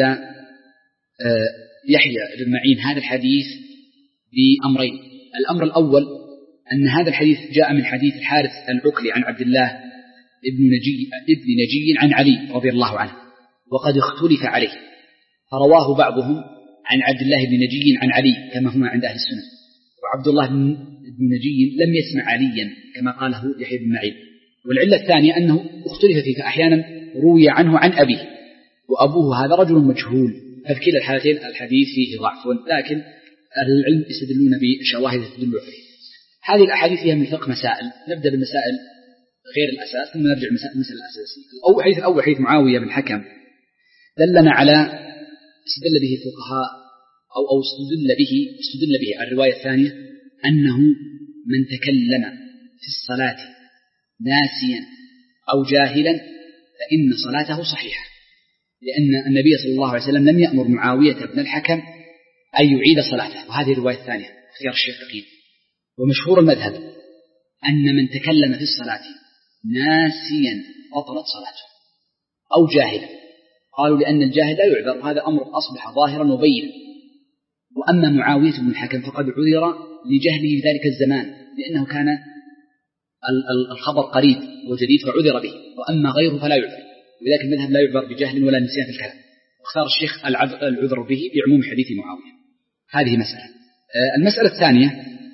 S2: يحيى بن معين هذا الحديث بأمرين. الأمر الأول أن هذا الحديث جاء من حديث الحارث العقلي عن عبد الله ابن نجي عن علي رضي الله عنه وقد اختلف عليه فرواه بعضهم عن عبد الله بن نجي عن علي كما هما عند أهل السنة وعبد الله بن نجي لم يسمع عليا كما قاله يحيى بن معين. والعلة الثانية أنه اختلف فيه فأحيانا روي عنه عن أبيه وأبوه هذا رجل مجهول ففي كلا الحالتين الحديث فيه ضعف لكن أهل العلم يستدلون بشواهد تدل عليه. هذه الأحاديث فيها من الفقه مسائل. نبدأ بالمسائل غير الأساس ثم نرجع المسألة الأساسية. الأول حديث معاوية بن الحكم دلنا على استدل به الفقهاء أو استدل به الرواية الثانية أنه من تكلم في الصلاة ناسيا أو جاهلا فإن صلاته صحيحة لأن النبي صلى الله عليه وسلم لم يأمر معاوية بن الحكم أن يعيد صلاته. وهذه الرواية الثانية اختيار الشيخ تقييم. ومشهور المذهب أن من تكلم في الصلاة ناسيا بطلت صلاته أو جاهلا. قالوا لأن الجاهل لا يعذر وهذا أمر أصبح ظاهرا وبينا. وأما معاوية بن الحكم فقد عذر لجهله في ذلك الزمان لأنه كان الخبر قريب وجديد فعذر به وأما غيره فلا يعذر. ولذلك المذهب لا يعذر بجهل ولا نسيان في الكلام واختار الشيخ العذر به بعموم حديث معاوية. هذه مسألة. المسألة الثانية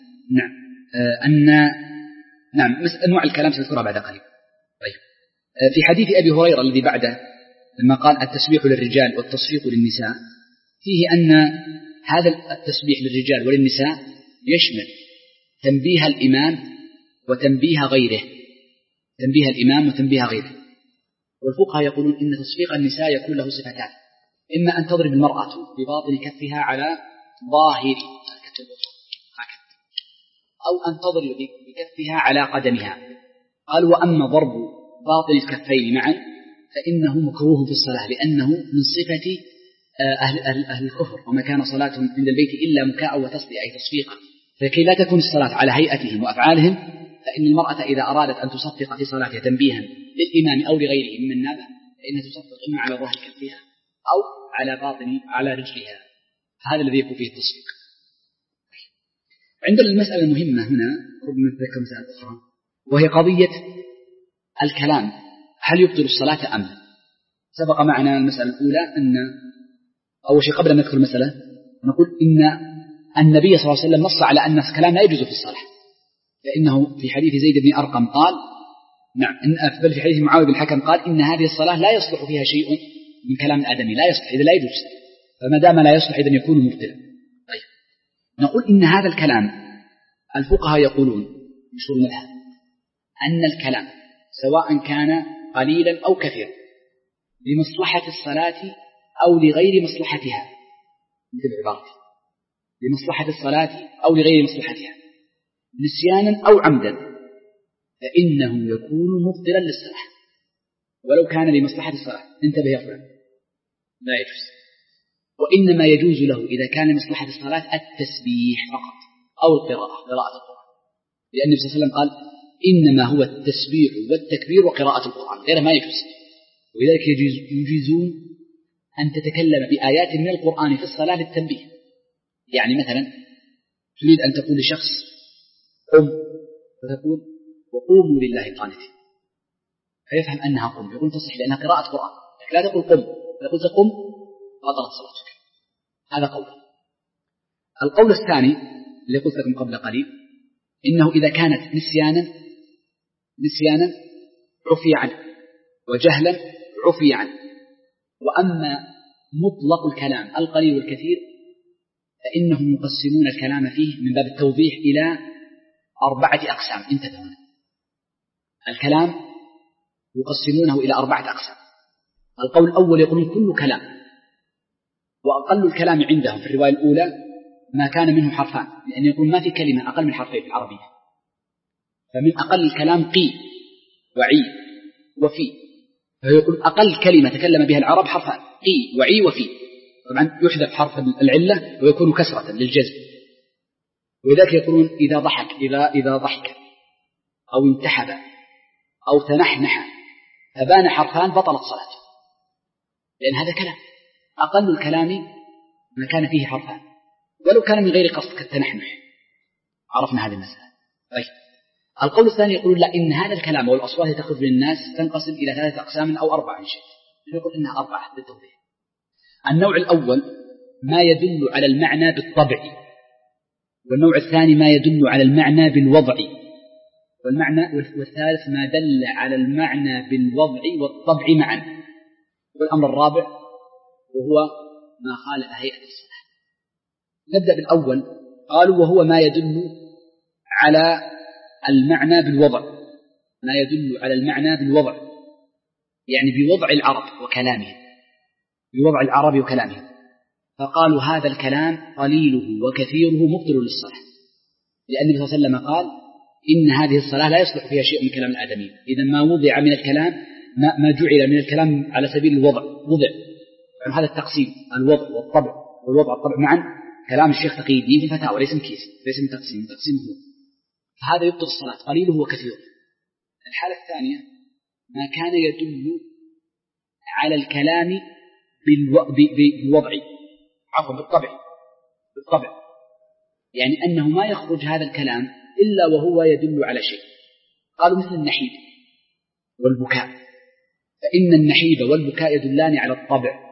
S2: أنواع الكلام سنذكرها بعد قليل. طيب. في حديث أبي هريرة الذي بعده لما قال التسبيح للرجال والتصفيق للنساء، فيه أن هذا التسبيح للرجال وللنساء يشمل تنبيه الإمام وتنبيه غيره، تنبيه الإمام وتنبيه غيره. والفقهاء يقولون إن تصفيق النساء يكون له صفتان: إما أن تضرب المرأة بباطن كفها على ظاهر الكف هكذا، أو أن تضرب بكفها على قدمها. قال: وأما ضرب باطن الكفين معا فإنه مكروه في الصلاة، لأنه من صفة أهل الكفر، وما كان صلاتهم عند البيت إلا مكاء وتصدية أي تصفيقا. فكي لا تكون الصلاة على هيئتهم وأفعالهم، فإن المرأة إذا أرادت أن تصفق في صلاتها تنبيها للإمام أو لغيره ممن نابه فإنها تصفق إما على ظهر كفها أو على رجلها. هذا الذي يكون فيه التصفيق. عندنا المسألة المهمة هنا، ربما نتذكر مسألة أخرى، وهي قضية الكلام هل يبطل الصلاة أم لا؟ سبق معنا المسألة الأولى أن أول شيء قبل أن ندخل المسألة نقول إن النبي صلى الله عليه وسلم نص على أن الكلام لا يجوز في الصلاة، لأنه في حديث زيد بن أرقم قال بل في حديث معاوية بن الحكم قال: إن هذه الصلاة لا يصلح فيها شيء من كلام الآدمي، لا يصلح، إذا لا يجوز، فما دام لا يصلح إذن يكون مبطلا. طيب، نقول إن هذا الكلام الفقهاء يقولون مشهور المذهب أن الكلام سواء كان قليلا أو كثيرا لمصلحة الصلاة أو لغير مصلحتها، مثل عبارة لمصلحة الصلاة أو لغير مصلحتها، نسيانا أو عمدا، فإنه يكون مبطلا للصلاة ولو كان لمصلحة الصلاة. انتبه يا فلان، لا يجوز. وإنما يجوز له إذا كان لمصلحة الصلاة التسبيح فقط أو قراءة القرآن، لأن النبي صلى الله عليه وسلم قال: إنما هو التسبيح والتكبير وقراءة القرآن، غير ما يجوز. ولذلك يجيزون أن تتكلم بآيات من القرآن في الصلاة للتنبيه. يعني مثلا تريد أن تقول لشخص قم، فتقول: وقوموا لله قانتين، فيفهم أنها قم، يقول تصح لأنها قراءة قرآن، لكن لا تقول قم، فإذا قلت قم بطلت صلاتك. هذا قول. القول الثاني اللي قلت لكم قبل قليل، إنه إذا كانت نسيانا عفي عنه، وجهلا عفي عنه. وأما مطلق الكلام القليل والكثير فإنهم يقسمون الكلام فيه من باب التوضيح إلى 4 أقسام. انتبهوا، الكلام يقسمونه إلى 4 أقسام. القول الأول يقولون كل كلام، وأقل الكلام عندهم في الرواية الأولى ما كان منه حرفان، لأن يقول ما في كلمة أقل من حرفين في العربية، فمن أقل الكلام قي وعي وفي، فيقول أقل كلمة تكلم بها العرب حرفان: قي وعي وفي. طبعا يحذف حرف العلة ويكون كسرة للجزم. ولذلك يقولون إذا ضحك أو انتحب أو تنحنح فبان حرفان بطلت صلاته، لأن هذا كلام. أقل الكلام ما كان فيه حرفان ولو كان من غير قصد كالتنحنح. عرفنا هذه المسألة. طيب، القول الثاني يقول لا، إن هذا الكلام والأصوات تخرج من الناس تنقسم إلى 3 أقسام أو 4 إن شئت. يقول إنها 4 بالتوضيح. النوع الأول ما يدل على المعنى بالطبع، والنوع الثاني ما يدل على المعنى بالوضع، والثالث ما دل على المعنى بالوضع والطبع معا، والأمر الرابع وهو ما خالف هيئة الصلاة. نبدأ بالأول. قالوا وهو ما يدل على المعنى بالوضع، ما يدل على المعنى بالوضع يعني بوضع العرب وكلامهم، بوضع العرب وكلامهم. فقالوا هذا الكلام قليله وكثيره مبطل للصلاة، لأن النبي صلى الله عليه وسلم قال: إن هذه الصلاة لا يصلح فيها شيء من كلام الآدمين. إذا ما وضع من الكلام، ما جعل من الكلام على سبيل الوضع وضع. يعني هذا التقسيم، الوضع والطبع والوضع والطبع معا، كلام الشيخ تقي الدين في الفتاوى، ليس من كيس، ليس من تقسيم هو. فهذا يبطل الصلاة قليله وكثيره. الحالة الثانية ما كان يدل على الكلام بالوضع، عفوا بالطبع، يعني أنه ما يخرج هذا الكلام إلا وهو يدل على شيء. قالوا مثل النحيب والبكاء، فإن النحيب والبكاء يدلان على الطبع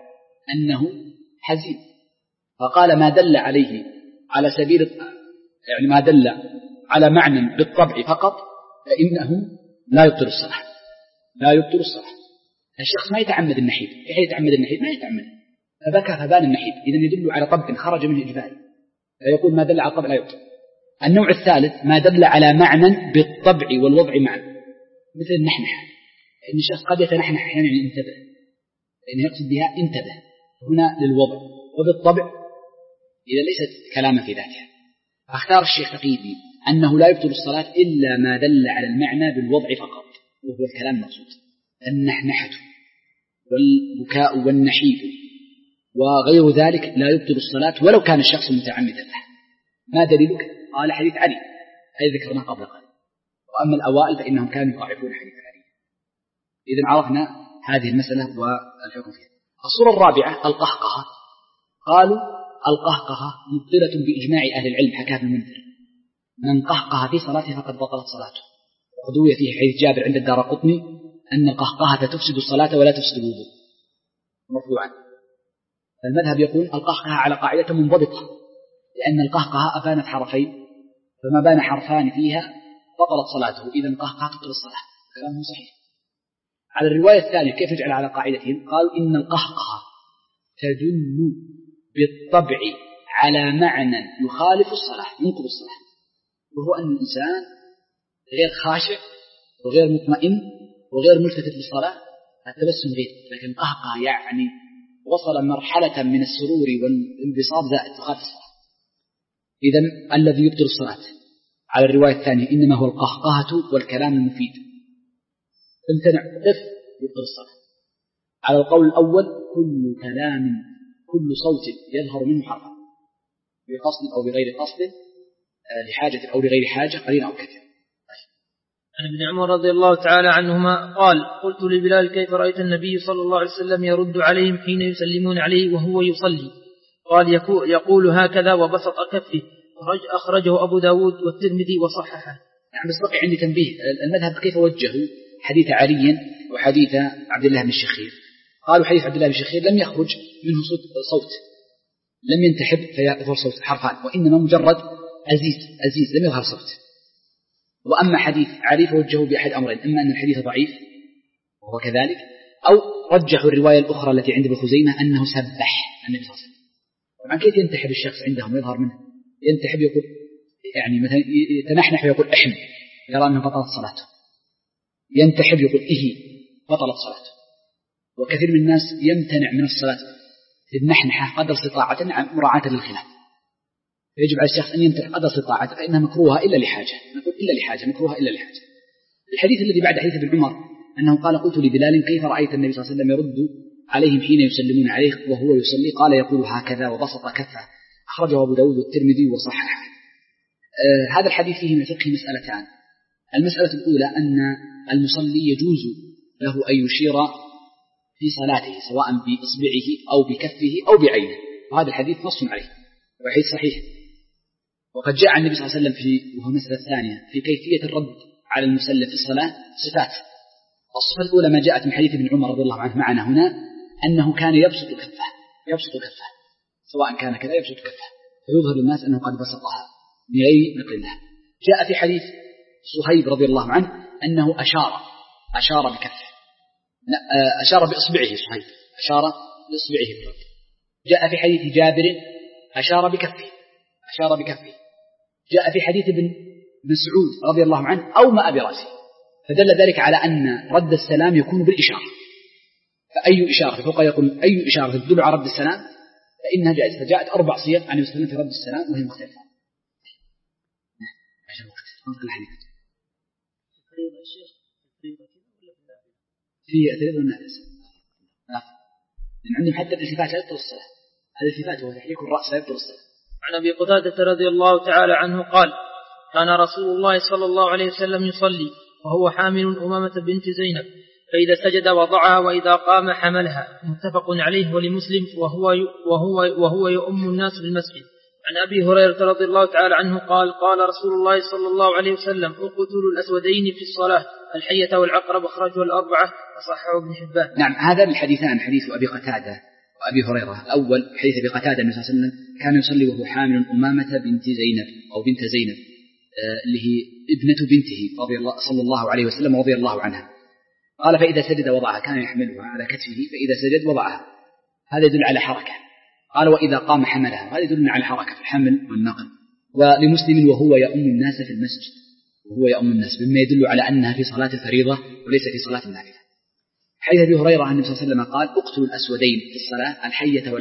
S2: أنه حزين، فقال ما دل عليه على سبيل يعني ما دل على معنى بالطبع فقط فإنه لا يبطل الصلاة. لا يبطل الصلاة. الشخص ما يتعمد النحيب، كيف يتعمد النحيب؟ ما يتعمد، فبكى فبان النحيب، إذن يدل على طبع خرج منه إجباري، فيقول ما دل على الطبع لا يبطل. النوع الثالث ما دل على معنى بالطبع والوضع معا، مثل النحنحة، إن الشخص قد يتنحنح أحيانا يعني انتبه، لأنه يقصد بها انتبه هنا للوضع، وبالطبع إذا ليست كلاما في ذاتها. فاختار الشيخ تقي الدين أنه لا يبطل الصلاة إلا ما دل على المعنى بالوضع فقط، وهو الكلام المقصود. النحنحة والبكاء والنحيب وغير ذلك لا يبطل الصلاة ولو كان الشخص متعمدا له. ما دليلك؟ قال حديث علي الذي ذكرناه قبل قليل، وأما الأوائل فإنهم كانوا يضاعفون حديث علي. إذن عرفنا هذه المسألة والحكم فيها. الصورة الرابعة القهقهة. قالوا القهقهة مبطلة بإجماع أهل العلم، حكاه ابن المنذر: من قهقه في صلاته فقد بطلت صلاته. وقد روي فيه حديث جابر عند الدارقطني أن القهقهة تفسد الصلاة ولا تفسد الوضوء، مرفوعا. فالمذهب يقول القهقهة على قاعدة منضبطة، لأن القهقهة أبانت حرفين، فما بان حرفان فيها بطلت صلاته، إذا القهقهة تبطل الصلاة. كلامه صحيح. على الرواية الثانية كيف نجعل على قاعدتهم؟ قالوا إن القهقهة تدل بالطبع على معنى يخالف الصلاة، ينقض الصلاة، وهو أن الإنسان غير خاشع وغير مطمئن وغير ملتفت للصلاة، التبسم غير، لكن قهقه يعني وصل مرحلة من السرور والانبساط زائد تخالف الصلاة. إذن الذي يبطل الصلاة على الرواية الثانية إنما هو القهقهة والكلام المفيد. امتنع قف يبطل الصلاة. على القول الأول كل كلام كل صوت يظهر منه حرفا بقصد أو بغير قصد، لحاجة أو لغير حاجة، قليلا أو كثيرا.
S1: عن ابن عمر رضي الله تعالى عنهما قال: قلت لبلال كيف رأيت النبي صلى الله عليه وسلم يرد عليهم حين يسلمون عليه وهو يصلي؟ قال: يقول هكذا وبسط كفه. أخرجه أبو داود والترمذي وصححه.
S2: نعم، بس بقي عندي تنبيه. المذهب كيف وجهوا حديث علي وحديث عبد الله بن الشخير؟ قالوا حديث عبد الله بن الشخير لم يخرج منه صوت، لم ينتحب فيظهر صوت حرفان، وإنما مجرد أزيز لم يظهر صوت. وأما حديث علي فوجهوا بأحد أمرين: إما أن الحديث ضعيف وهو كذلك، أو رجحوا الرواية الأخرى التي عند ابن خزيمة أنه سبح النبي صلى الله عليه وسلم. طبعا كيف ينتحب الشخص عندهم ويظهر منه؟ ينتحب يقول يعني مثلا يتنحنح ويقول احم، يرى أنه بطلت صلاته. ينتحب يقول بطلت صلاته. وكثير من الناس يمتنع من الصلاة في النحنحة قدر استطاعته، مراعاة للخلاف. يجب على الشخص أن يمتنع قدر استطاعته، فإنها مكروهة إلا لحاجة، نقول إلا لحاجة، مكروهة إلا لحاجة. الحديث الذي بعد حديث ابن عمر أنه قال: قلت لبلال كيف رأيت النبي صلى الله عليه وسلم يرد عليهم حين يسلمون عليه وهو يصلي؟ قال: يقول هكذا وبسط كفه. أخرجه أبو داود والترمذي وصححه. هذا الحديث فيه من الفقه مسألتان. المسألة الأولى أن المصلي يجوز له أن يشير في صلاته سواء بإصبعه أو بكفه أو بعينه، وهذا الحديث نص عليه وحديث صحيح. وقد جاء عن النبي صلى الله عليه وسلم وهو مسألة ثانية في كيفية الرد على المسلم في الصلاة صفات. الصفة الأولى ما جاءت من حديث ابن عمر رضي الله عنه معنا هنا أنه كان يبسط كفه سواء كان كذا يبسط كفه فيظهر للناس أنه قد بسطها من غير نقل له. جاء في حديث صهيب رضي الله عنه أنه أشار بكفه، أشار بإصبعه. صهيب أشار بإصبعه في الرد. جاء في حديث جابر أشار بكفه. جاء في حديث ابن مسعود رضي الله عنه أومأ برأسه، فدل ذلك على أن رد السلام يكون بالإشارة. فأي إشارة الفقهاء يقول أي إشارة تدل على رد السلام فإنها جائزة. فجاءت 4 صيغ عن المسلمين في رد السلام وهي مختلفة. في أثريض والنافس لأن عندهم حتى الالتفات لا يبطل الصلاة. الالتفات هو تحريك الرأس لا يبطل الصلاة.
S1: عن أبي قتادة رضي الله تعالى عنه قال: كان رسول الله صلى الله عليه وسلم يصلي وهو حامل أمامة بنت زينب، فإذا سجد وضعها وإذا قام حملها. متفق عليه ولمسلم وهو يؤم الناس بالمسجد. عن أبي هريرة رضي الله تعالى عنه قال: قال رسول الله صلى الله عليه وسلم: اقتلوا الأسودين في الصلاة، الحية والعقرب. أخرجه الأربعة وصححه ابن حبان.
S2: نعم، هذا الحديثان حديث أبي قتادة أبي هريرة. الأول حديث أبي قتادة النبي صلى الله عليه وسلم كان يصلي وهو حامل أمامة بنت زينب أو بنت زينب اللي هي ابنة بنته صلى الله عليه وسلم رضي الله عنها. قال فإذا سجد وضعها، كان يحملها على كتفه فإذا سجد وضعها، هذا يدل على حركة. قال وإذا قام حملها، هذا يدل على حركة في الحمل والنقل. ولمسلم وهو يؤم الناس في المسجد، وهو يؤم الناس، مما يدل على أنها في صلاة الفريضة وليس في صلاة النافلة. حديث أبي هريرة عن النبي صلى الله عليه وسلم قال اقتلوا الأسودين في الصلاة، الحية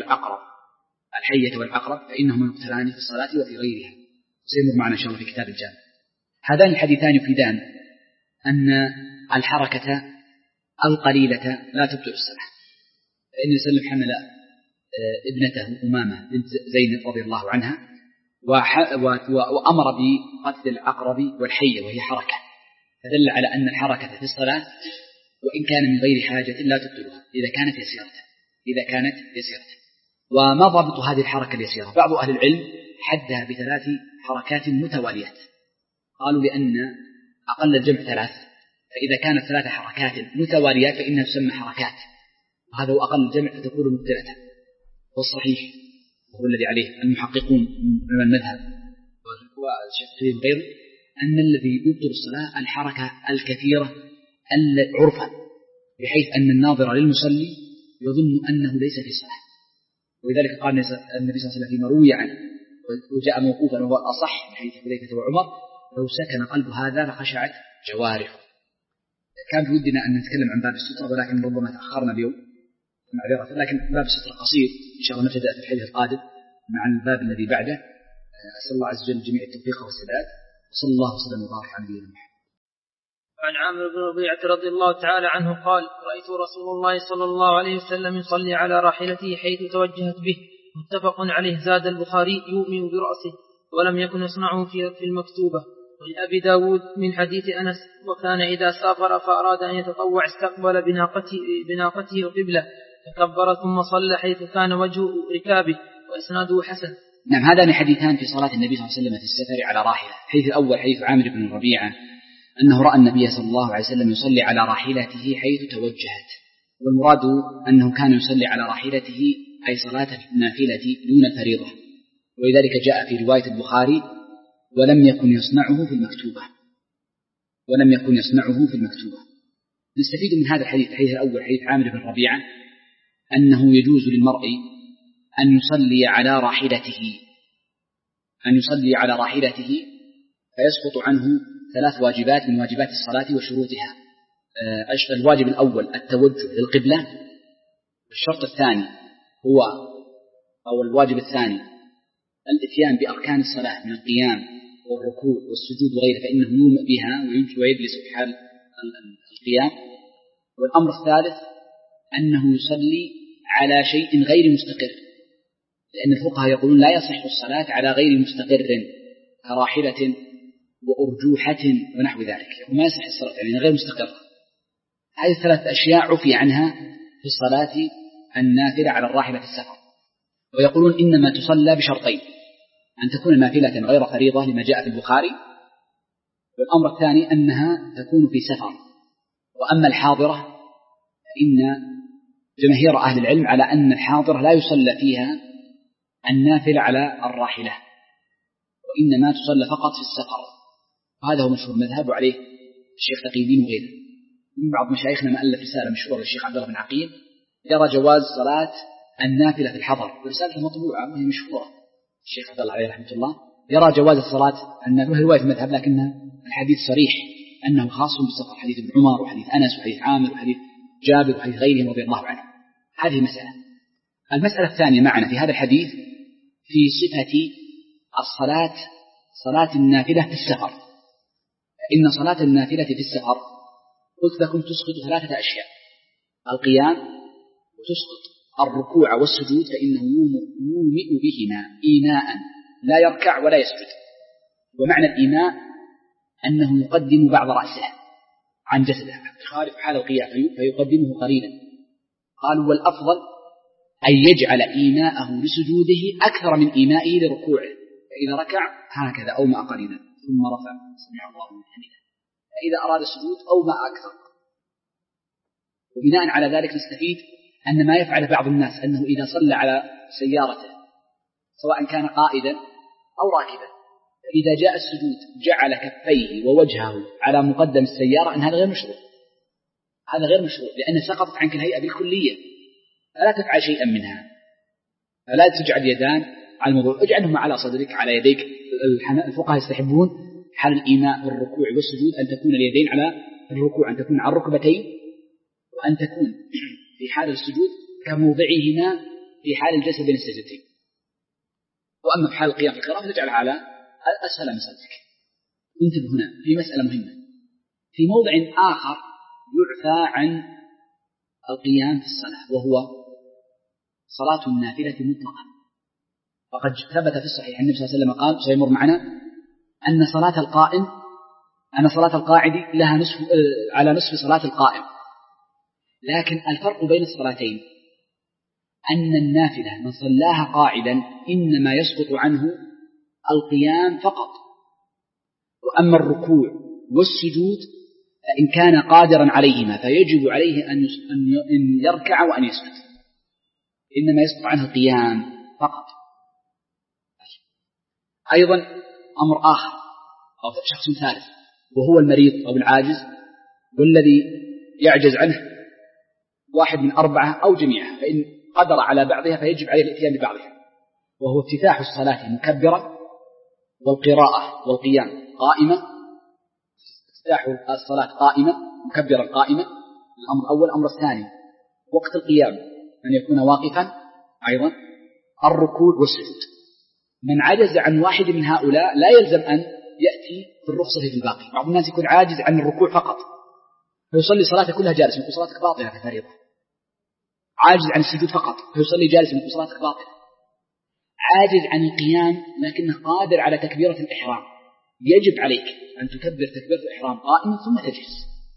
S2: والعقرب فإنهما يقتلان في الصلاة وفي غيرها، سيمر معنا إن شاء الله في كتاب الجامع. هذان الحديثان يفيدان أن الحركة القليلة لا تبطل الصلاة. فإن وسلم حمل ابنته أمامة بنت زينب رضي الله عنها وأمر بقتل العقرب والحية وهي حركة، فدل على أن الحركة في الصلاة وإن كان من غير حاجة لا تبطلها إذا كانت يسيرة. وما ضابط هذه الحركة اليسيرة؟ بعض أهل العلم حدها ب3 حركات متواليات، قالوا لأن أقل الجمع 3، فإذا كانت 3 حركات متواليات فإنها تسمى حركات، وهذا هو أقل الجمع فتكون مبتلة. والصحيح وهو الذي عليه المحققون من المذهب والشافعي وغيره أن الذي يبطل الصلاة الحركة الكثيرة عرفا، بحيث أن الناظر للمصلي يظن أنه ليس في صلاة. ولذلك قال النبي صلى الله عليه وسلم فيما روي عنه وجاء موقوفا وهو الأصح بحديث حذيفة وعمر لو سكن قلب هذا لخشعت جوارحه. كان بودنا أن نتكلم عن باب السترة ولكن ربما تأخرنا اليوم معذرة، لكن باب السترة قصير إن شاء الله نبدأ في الحديث القادم مع الباب الذي بعده. أسأل الله عز وجل جميع التوفيق والسداد، وصلى الله وسلم وبارك على نبينا محمد.
S1: عن عامر بن ربيعة رضي الله تعالى عنه قال رأيت رسول الله صلى الله عليه وسلم يصلي على راحلته حيث توجهت به، متفق عليه. زاد البخاري يؤمن برأسه، ولم يكن يصنعه في المكتوبة. ولأبي داود من حديث أنس وكان إذا سافر فأراد أن يتطوع استقبل بناقته القبلة فكبر ثم صلى حيث كان وجه ركابه، وإسناده حسن.
S2: نعم، هذان حديثان في صلاة النبي صلى الله عليه وسلم في السفر على راحلة. الحديث الأول حديث عامر بن ربيعة أنه رأى النبي صلى الله عليه وسلم يصلي على راحلته حيث توجهت، والمراد أنه كان يصلي على راحلته أي صلاة النافلة دون الفريضة، ولذلك جاء في رواية البخاري ولم يكن يصنعه في المكتوبة. نستفيد من هذا الحديث الأول حديث عامر بن ربيعة أنه يجوز للمرء أن يصلي على راحلته فيسقط عنه 3 واجبات من واجبات الصلاة وشروطها. الواجب الأول التوجه للقبلة، والشرط الثاني الواجب الثاني الاتيان بأركان الصلاة من القيام والركوع والسجود وغيره، فإنه يومئ بها ويجلس في حال القيام. والأمر الثالث أنه يصلي على شيء غير مستقر، لأن الفقهاء يقولون لا يصح الصلاة على غير مستقر كراحلة وأرجوحة ونحو ذلك، وما يصح الصلاة يعني غير مستقرة. هذه 3 أشياء عفي عنها في الصلاة النافلة على الراحلة في السفر. ويقولون إنما تصلى بشرطين: أن تكون نافلة غير فريضة لما جاء في البخاري، والأمر الثاني أنها تكون في سفر. وأما الحاضرة فإن جماهير أهل العلم على أن الحاضرة لا يصلى فيها النافلة على الراحلة، وإنما تصلى فقط في السفر. وهذا هو مشهور المذهب، وعليه الشيخ تقي الدين وغيره. من بعض مشايخنا ما ألف رسالة مشهورة للشيخ عبد الله بن عقيل يرى جواز صلاة النافلة في الحضر، ورسالة مطبوعة وهي مشهورة. الشيخ عبد الله عليه رحمة الله يرى جواز الصلاة النافلة، وهي رواية المذهب، لكن الحديث صريح أنه خاص بالسفر، حديث ابن عمر وحديث أنس وحديث عامر وحديث جابر وحديث غيرهم رضي الله عنه. هذه مسألة. المسألة الثانية معنا في هذا الحديث في صفة صلاة النافلة في السفر. إن صلاة النافلة في السفر قلت لكم تسقط 3 أشياء: القيام، وتسقط الركوع والسجود، فإنه يومئ بهما إيماء لا يركع ولا يسجد. ومعنى الإيماء أنه يقدم بعض رأسه عن جسده خارج حال القيام فيقدمه قليلا. قالوا والأفضل أن يجعل إيماءه لسجوده أكثر من إيمائه لركوعه، فإذا ركع هكذا أومأ قليلا ثم رفع سمع الله لمن حمده، فإذا أراد السجود أومأ أكثر. وبناء على ذلك نستفيد أن ما يفعل بعض الناس أنه إذا صلى على سيارته سواء كان قائدا أو راكبا إذا جاء السجود جعل كفيه ووجهه على مقدم السيارة، أن هذا غير مشروع. هذا غير مشروع لأن سقطت عنك الهيئة بالكلية، فلا تفعل شيئا منها. فلا تجعل يدان على الموضوع، اجعلهما على صدرك على يديك. الفقهاء يستحبون حال الإيماء والركوع والسجود أن تكون اليدين على الركوع، أن تكون على الركبتين، وأن تكون في حال السجود كموضعهما في حال الجلسة بين السجدتين. وأما في حال القيام في القراءة فتجعلها على أسفل من صدرك. انتبه هنا في مسألة مهمة، في موضع آخر يعفى عن القيام في الصلاة وهو صلاة النافلة مطلقا. فقد ثبت في الصحيح النبي صلى الله عليه وسلم قال سيمر معنا أن صلاة القاعد لها على نصف صلاة القائم. لكن الفرق بين الصلاتين أن النافلة من صلاها قاعدا إنما يسقط عنه القيام فقط، وأما الركوع والسجود فإن كان قادرا عليهما فيجب عليه أن يركع وأن يسجد، إنما يسقط عنه القيام فقط. أيضا أمر آخر أو شخص ثالث وهو المريض أو العاجز، والذي يعجز عنه واحد من أربعة أو جميعها، فإن قدر على بعضها فيجب عليه الاتيان ببعضها، وهو افتتاح الصلاة مكبرا والقراءة والقيام قائمة. افتتاح الصلاة قائمة مكبرا قائمة الأمر الأول. الأمر الثاني وقت القيام أن يكون واقفا، أيضا الركوع والسجود. من عجز عن واحد من هؤلاء لا يلزم أن يأتي في الرخصة في الباقي. بعض الناس يكون عاجز عن الركوع فقط فيصلي صلاته كلها جالس، يقول صلاتك باطلة في الفريضة. عاجز عن السجود فقط فيصلي جالس، يقول صلاتك باطلة. عاجز عن القيام لكنه قادر على تكبيرة الإحرام، يجب عليك أن تكبر تكبيرة الإحرام قائما ثم تجلس.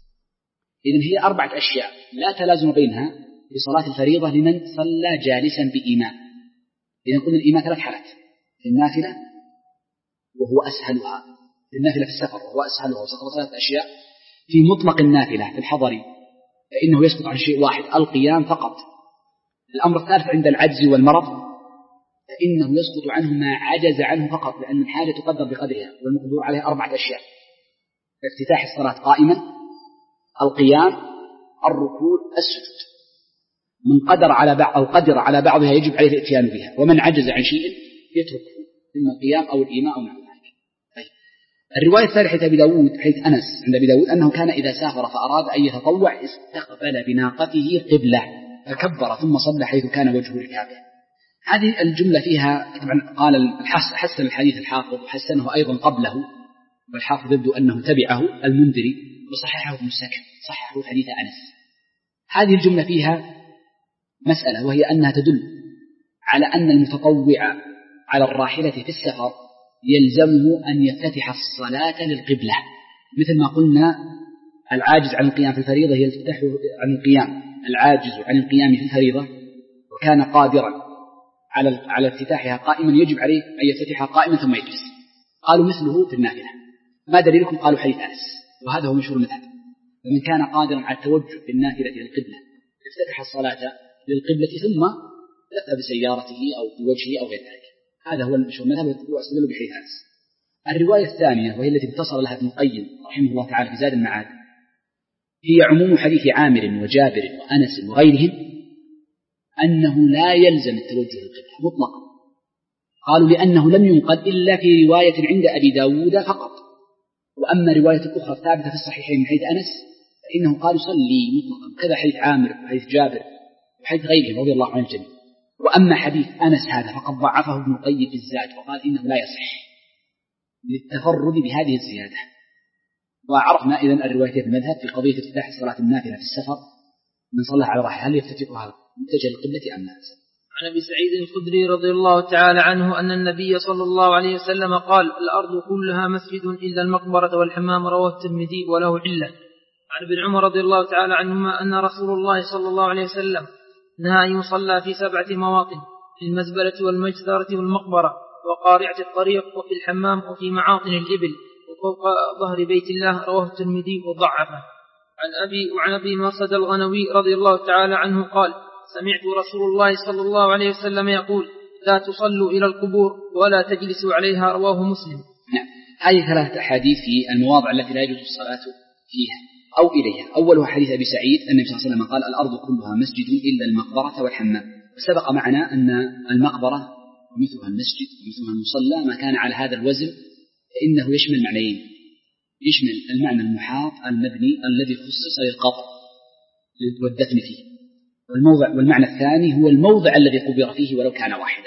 S2: إذن هي 4 أشياء لا تلازم بينها في صلاة الفريضة لمن صلى جالسا بإمام. إذن قلنا الإمام 3 حالات: في النافلة وهو أسهلها، في النافلة في السفر وهو أسهلها وسقط 3 أشياء. في مطلق النافلة في الحضر فإنه يسقط عن شيء واحد القيام فقط. الأمر الثالث عند العجز والمرض فإنه يسقط عنه ما عجز عنه فقط، لأن الحاجة تقدر بقدرها والمقدور عليها 4 أشياء: افتتاح الصلاة قائما، القيام، الركوع، السجود. من قدر على بعض أو قدر على بعضها يجب عليه الاتيان بها، ومن عجز عن شيء يتركه، إما القيام أو الإيماء أو نحو ذلك. طيب. الرواية الثالثة أبي داود حيث أنس عند أبي داود أنه كان إذا سافر فأراد أن يتطوع استقبل بناقته قبلة فكبر ثم صلى حيث كان وجهه الكعبة. هذه الجملة فيها طبعا قال حسن الحديث الحافظ وحسنه أيضا قبله، والحافظ يبدو أنه تبعه المنذري وصححه ابن السكن، صححه حديث أنس. هذه الجملة فيها مسألة، وهي أنها تدل على أن المتطوع على الراحلة في السفر يلزمه أن يفتتح الصلاة للقبلة، مثل ما قلنا العاجز عن القيام في الفريضة يفتتح عن القيام، العاجز عن القيام في الفريضة وكان قادرا على افتتاحها قائما يجب عليه أن يفتتحها قائما ثم يجلس. قالوا مثله في النافلة. ما دليلكم؟ قالوا حديث أنس، وهذا هو مشهور المذهب. فمن كان قادرا على التوجه في النافلة للقبلة افتتح الصلاة للقبلة ثم لف بسيارته أو بوجهه أو غير ذلك. هذا هو المشهور المذهب واستدلوا بحديث أنس. الرواية الثانية وهي التي اتصل لها ابن القيم رحمه الله تعالى في زاد المعاد هي عموم حديث عامر وجابر وأنس وغيرهم أنه لا يلزم التوجه للقبلة مطلقا. قالوا لأنه لم ينقل إلا في رواية عند أبي داود فقط، وأما رواية أخرى ثابتة في الصحيحين من حديث أنس فإنه قالوا صلي مطلقا، كذا حديث عامر وحديث جابر وحديث غيرهم رضي الله عن الجميع. وأما حديث أنس هذا فقد ضعفه ابن القيم في الزاد وقال إنه لا يصح للتفرد بهذه الزيادة. وعرفنا إذن الروايتين في المذهب في قضية افتتاح صلاة النافلة في السفر من صلى على راحلة هل يفتتحها متجه للقبلة أم لا؟
S1: عن أبي سعيد الخدري رضي الله تعالى عنه أن النبي صلى الله عليه وسلم قال: الأرض كلها مسجد إلا المقبرة والحمام. رواه الترمذي وله علة. عن ابن عمر رضي الله تعالى عنهما أن رسول الله صلى الله عليه وسلم نهى أن يصلى في 7 مواطن: في المزبلة والمجزرة والمقبرة وقارعة الطريق وفي الحمام وفي معاطن الإبل وفوق ظهر بيت الله. رواه الترمذي وضعفه. عن أبي مرصد الغنوي رضي الله تعالى عنه قال: سمعت رسول الله صلى الله عليه وسلم يقول لا تصلوا إلى القبور ولا تجلسوا عليها، رواه مسلم.
S2: نعم. هذه 3 أحاديث في المواضع التي لا يجوز الصلاة فيها أو إليها. أولها حديث أبي سعيد أن النبي صلى الله عليه وسلم قال الأرض كلها مسجد إلا المقبرة والحمام. وسبق معنا أن المقبرة ومثلها المسجد ومثلها المصلى ما كان على هذا الوزن فإنه يشمل معنيين، يشمل المعنى المحاط المبني الذي خصص للقبر والدفن فيه، والمعنى الثاني هو الموضع الذي قبر فيه ولو كان واحدا.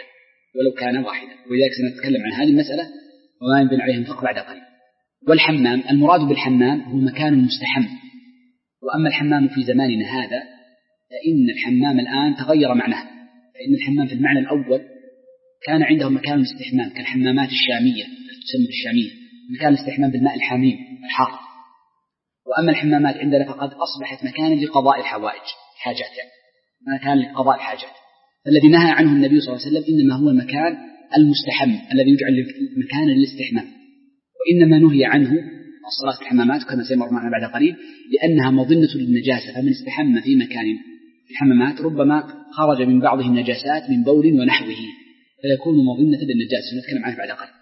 S2: ولذلك سنتكلم عن هذه المسألة وما ينبني عليه الفقه بعد قليل. والحمام المراد بالحمام هو مكان مستحم. وأما الحمام في زماننا هذا فإن الحمام الآن تغير معناه، فإن الحمام في المعنى الأول كان عندهم مكان الاستحمام كالحمامات الشامية تسمى الشامية، مكان الاستحمام بالماء الحميم الحار. وأما الحمامات عندنا فقد أصبحت مكانا لقضاء الحوائج حاجات، يعني مكان لقضاء الحاجات. الذي نهى عنه النبي صلى الله عليه وسلم إنما هو المكان المستحم الذي يجعل مكانا للاستحمام، وإنما نهي عنه الصلاة في الحمامات كما سيمر معنا بعد قليل لأنها مظنة للنجاسة، فمن استحم في مكان في الحمامات ربما خرج من بعضه النجاسات من بول ونحوه فيكون مظنة للنجاسة، سنتكلم عنه بعد قليل.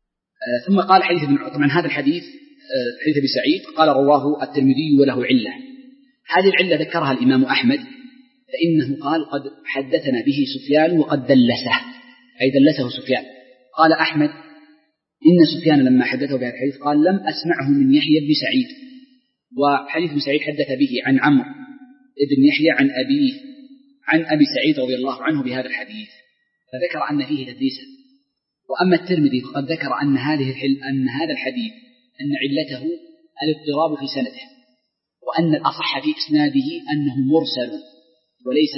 S2: ثم قال حديث طبعا هذا الحديث حديث أبي سعيد قال رواه الترمذي وله علة. هذه العلة ذكرها الإمام أحمد، فإنه قال قد حدثنا به سفيان وقد دلسه، أي دلسه سفيان. قال أحمد إن سفيان لما حدثه بهذا الحديث قال لم أسمعه من يحيى بن سعيد، وحديث ابن سعيد حدث به عن عمرو ابن يحيى عن أبيه عن أبي سعيد رضي الله عنه بهذا الحديث، فذكر أن فيه تدليسا. وأما الترمذي فقد ذكر أن هذا الحديث أن علته الاضطراب في سنده، وأن الأصح في إسناده أنه مرسل وليس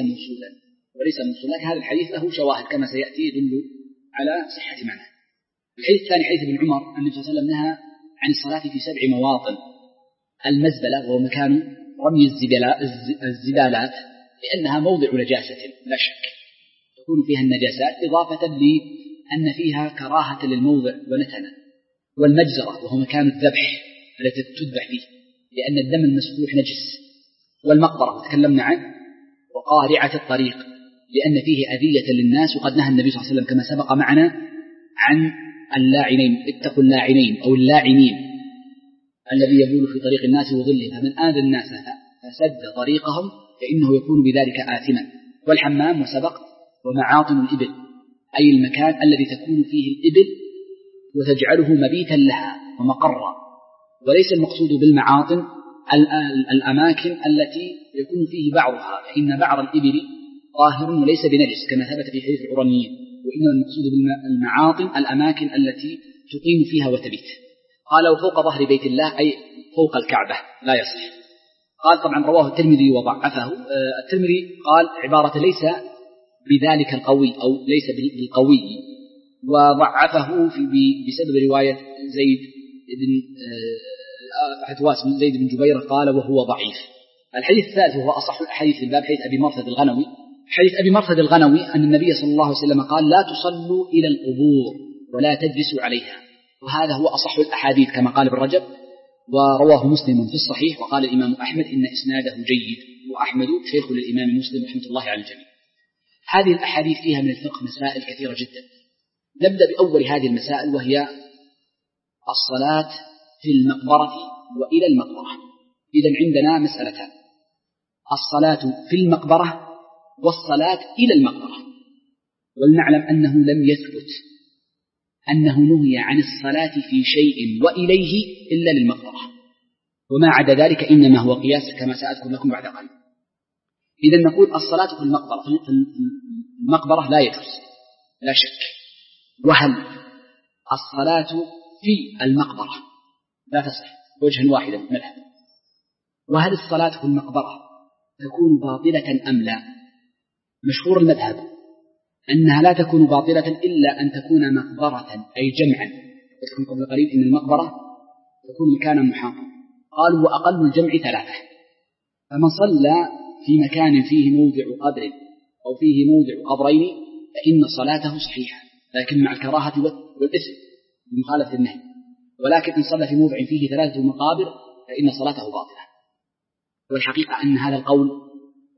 S2: موصولا. هذا الحديث له شواهد كما سيأتي يدل على صحة معناه. الحديث الثاني حديث ابن عمر أن النبي صلى الله عليه وسلم نهى عن الصلاة في 7 مواطن. المزبلة وهو مكان رمي الزبالات لأنها موضع نجاسة لا شك تكون فيها النجاسات، إضافة لأن فيها كراهة للموضع ونتنا. والمجزرة وهو مكان الذبح التي تذبح فيه لأن الدم المسفوح نجس. والمقبرة تكلمنا عنه. وقارعة الطريق لأن فيه أذية للناس، وقد نهى النبي صلى الله عليه وسلم كما سبق معنا عن اللاعنين، اتقوا اللاعنين أو اللاعنين الذي يبول في طريق الناس وظله، فمن آذى الناس فسد طريقهم فإنه يكون بذلك آثما. والحمام وسبق ومعاطن الإبل أي المكان الذي تكون فيه الإبل وتجعله مبيتا لها ومقرا، وليس المقصود بالمعاطن الأماكن التي يكون فيه بعضها، فإن بعض الإبل طاهر وليس بنجس كما ثبت في حديث العرانيين، وإنما المقصود بالمعاطن الأماكن التي تقيم فيها وتبيت. قال وفوق ظهر بيت الله أي فوق الكعبة لا يصح. قال طبعا رواه الترمذي وضعفه. الترمذي قال عبارة ليس بذلك القوي أو ليس بالقوي، وضعفه بسبب رواية زيد بن جبير قال وهو ضعيف. الحديث الثالث وهو أصح الأحاديث في الباب حديث أبي مرثد الغنوي. حديث أبي مرثد الغنوي أن النبي صلى الله عليه وسلم قال لا تصلوا إلى القبور ولا تجلسوا عليها، وهذا هو أصح الأحاديث كما قال ابن رجب، ورواه مسلم في الصحيح. وقال الإمام أحمد إن إسناده جيد، وأحمد شيخ للإمام مسلم رحمة الله على الجميع. هذه الأحاديث فيها من الفقه مسائل كثيرة جدا. نبدأ بأول هذه المسائل وهي الصلاة في المقبرة وإلى المقبرة. إذن عندنا مسألتان: الصلاة في المقبرة والصلاة إلى المقبرة. ولنعلم أنه لم يثبت أنه نهي عن الصلاة في شيء وإليه إلا للمقبرة، وما عدا ذلك إنما هو قياس كما سأذكر لكم بعد قليل. إذن نقول الصلاة في المقبرة، المقبرة لا يجوز لا شك. وهل الصلاة في المقبرة لا تصح وجها واحدا من المذهب؟ وهل الصلاة في المقبرة تكون باطلة أم لا؟ مشهور المذهب أنها لا تكون باطلة إلا أن تكون مقبرة أي جمعا. قلت قبل قليل إن المقبرة تكون مكانا محاطا. قالوا وأقل الجمع 3. فمن صلى في مكان فيه موضع قبر أو فيه موضع قبرين فإن صلاته صحيحة، لكن مع الكراهة والإثم بمخالفة النهي. ولكن إن صلى في موضع فيه 3 مقابر فإن صلاته باطلة. والحقيقة أن هذا القول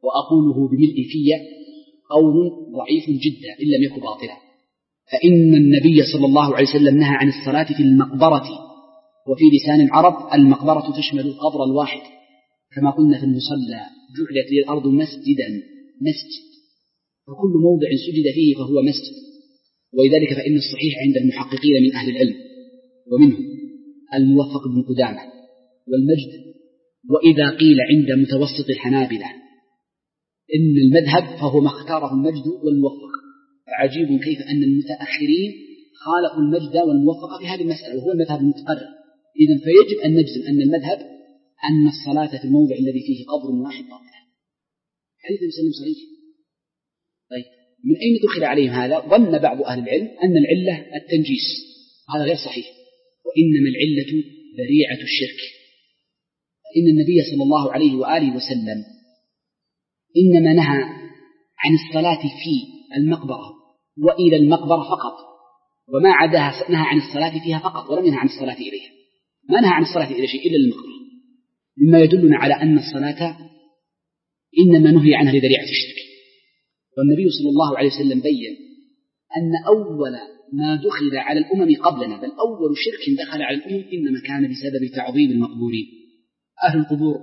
S2: وأقوله بملء في قول ضعيف جدا إن لم يكن باطلا، فإن النبي صلى الله عليه وسلم نهى عن الصلاة في المقبرة، وفي لسان العرب المقبرة تشمل القبر الواحد، كما قلنا في المصلى جعلت لي الأرض مسجدا، مسجد، وكل موضع سجد فيه فهو مسجد. ولذلك فإن الصحيح عند المحققين من أهل العلم ومنهم الموفق بن قدامة والمجد، وإذا قيل عند متوسط الحنابلة إن المذهب فهو ما اختاره المجد والموفق، فعجيب كيف أن المتأخرين خالفوا المجد والموفق في هذه المسألة وهو المذهب المتقرر. إذن فيجب أن نجزم أن المذهب أن الصلاة في الموضع الذي فيه قبر واحد باطلة. حديث مسلم صحيح. طيب من أين دخل عليهم هذا؟ ظن بعض أهل العلم أن العلة التنجيس، هذا غير صحيح، وإنما العلة ذريعة الشرك. إن النبي صلى الله عليه وآله وسلم إنما نهى عن الصلاة في المقبرة وإلى المقبرة فقط، وما عداها نهى عن الصلاة فيها فقط، ولم ينهى عن الصلاة إليها، ما نهى عن الصلاة إلى شيء إلا المقبرة، مما يدلنا على أن الصلاة إنما نهي عنها لذريعة الشرك. والنبي صلى الله عليه وسلم بين أن أول ما دخل على الأمم قبلنا، بل أول شرك دخل على الأمم إنما كان بسبب تعظيم المقبورين. أهل القبور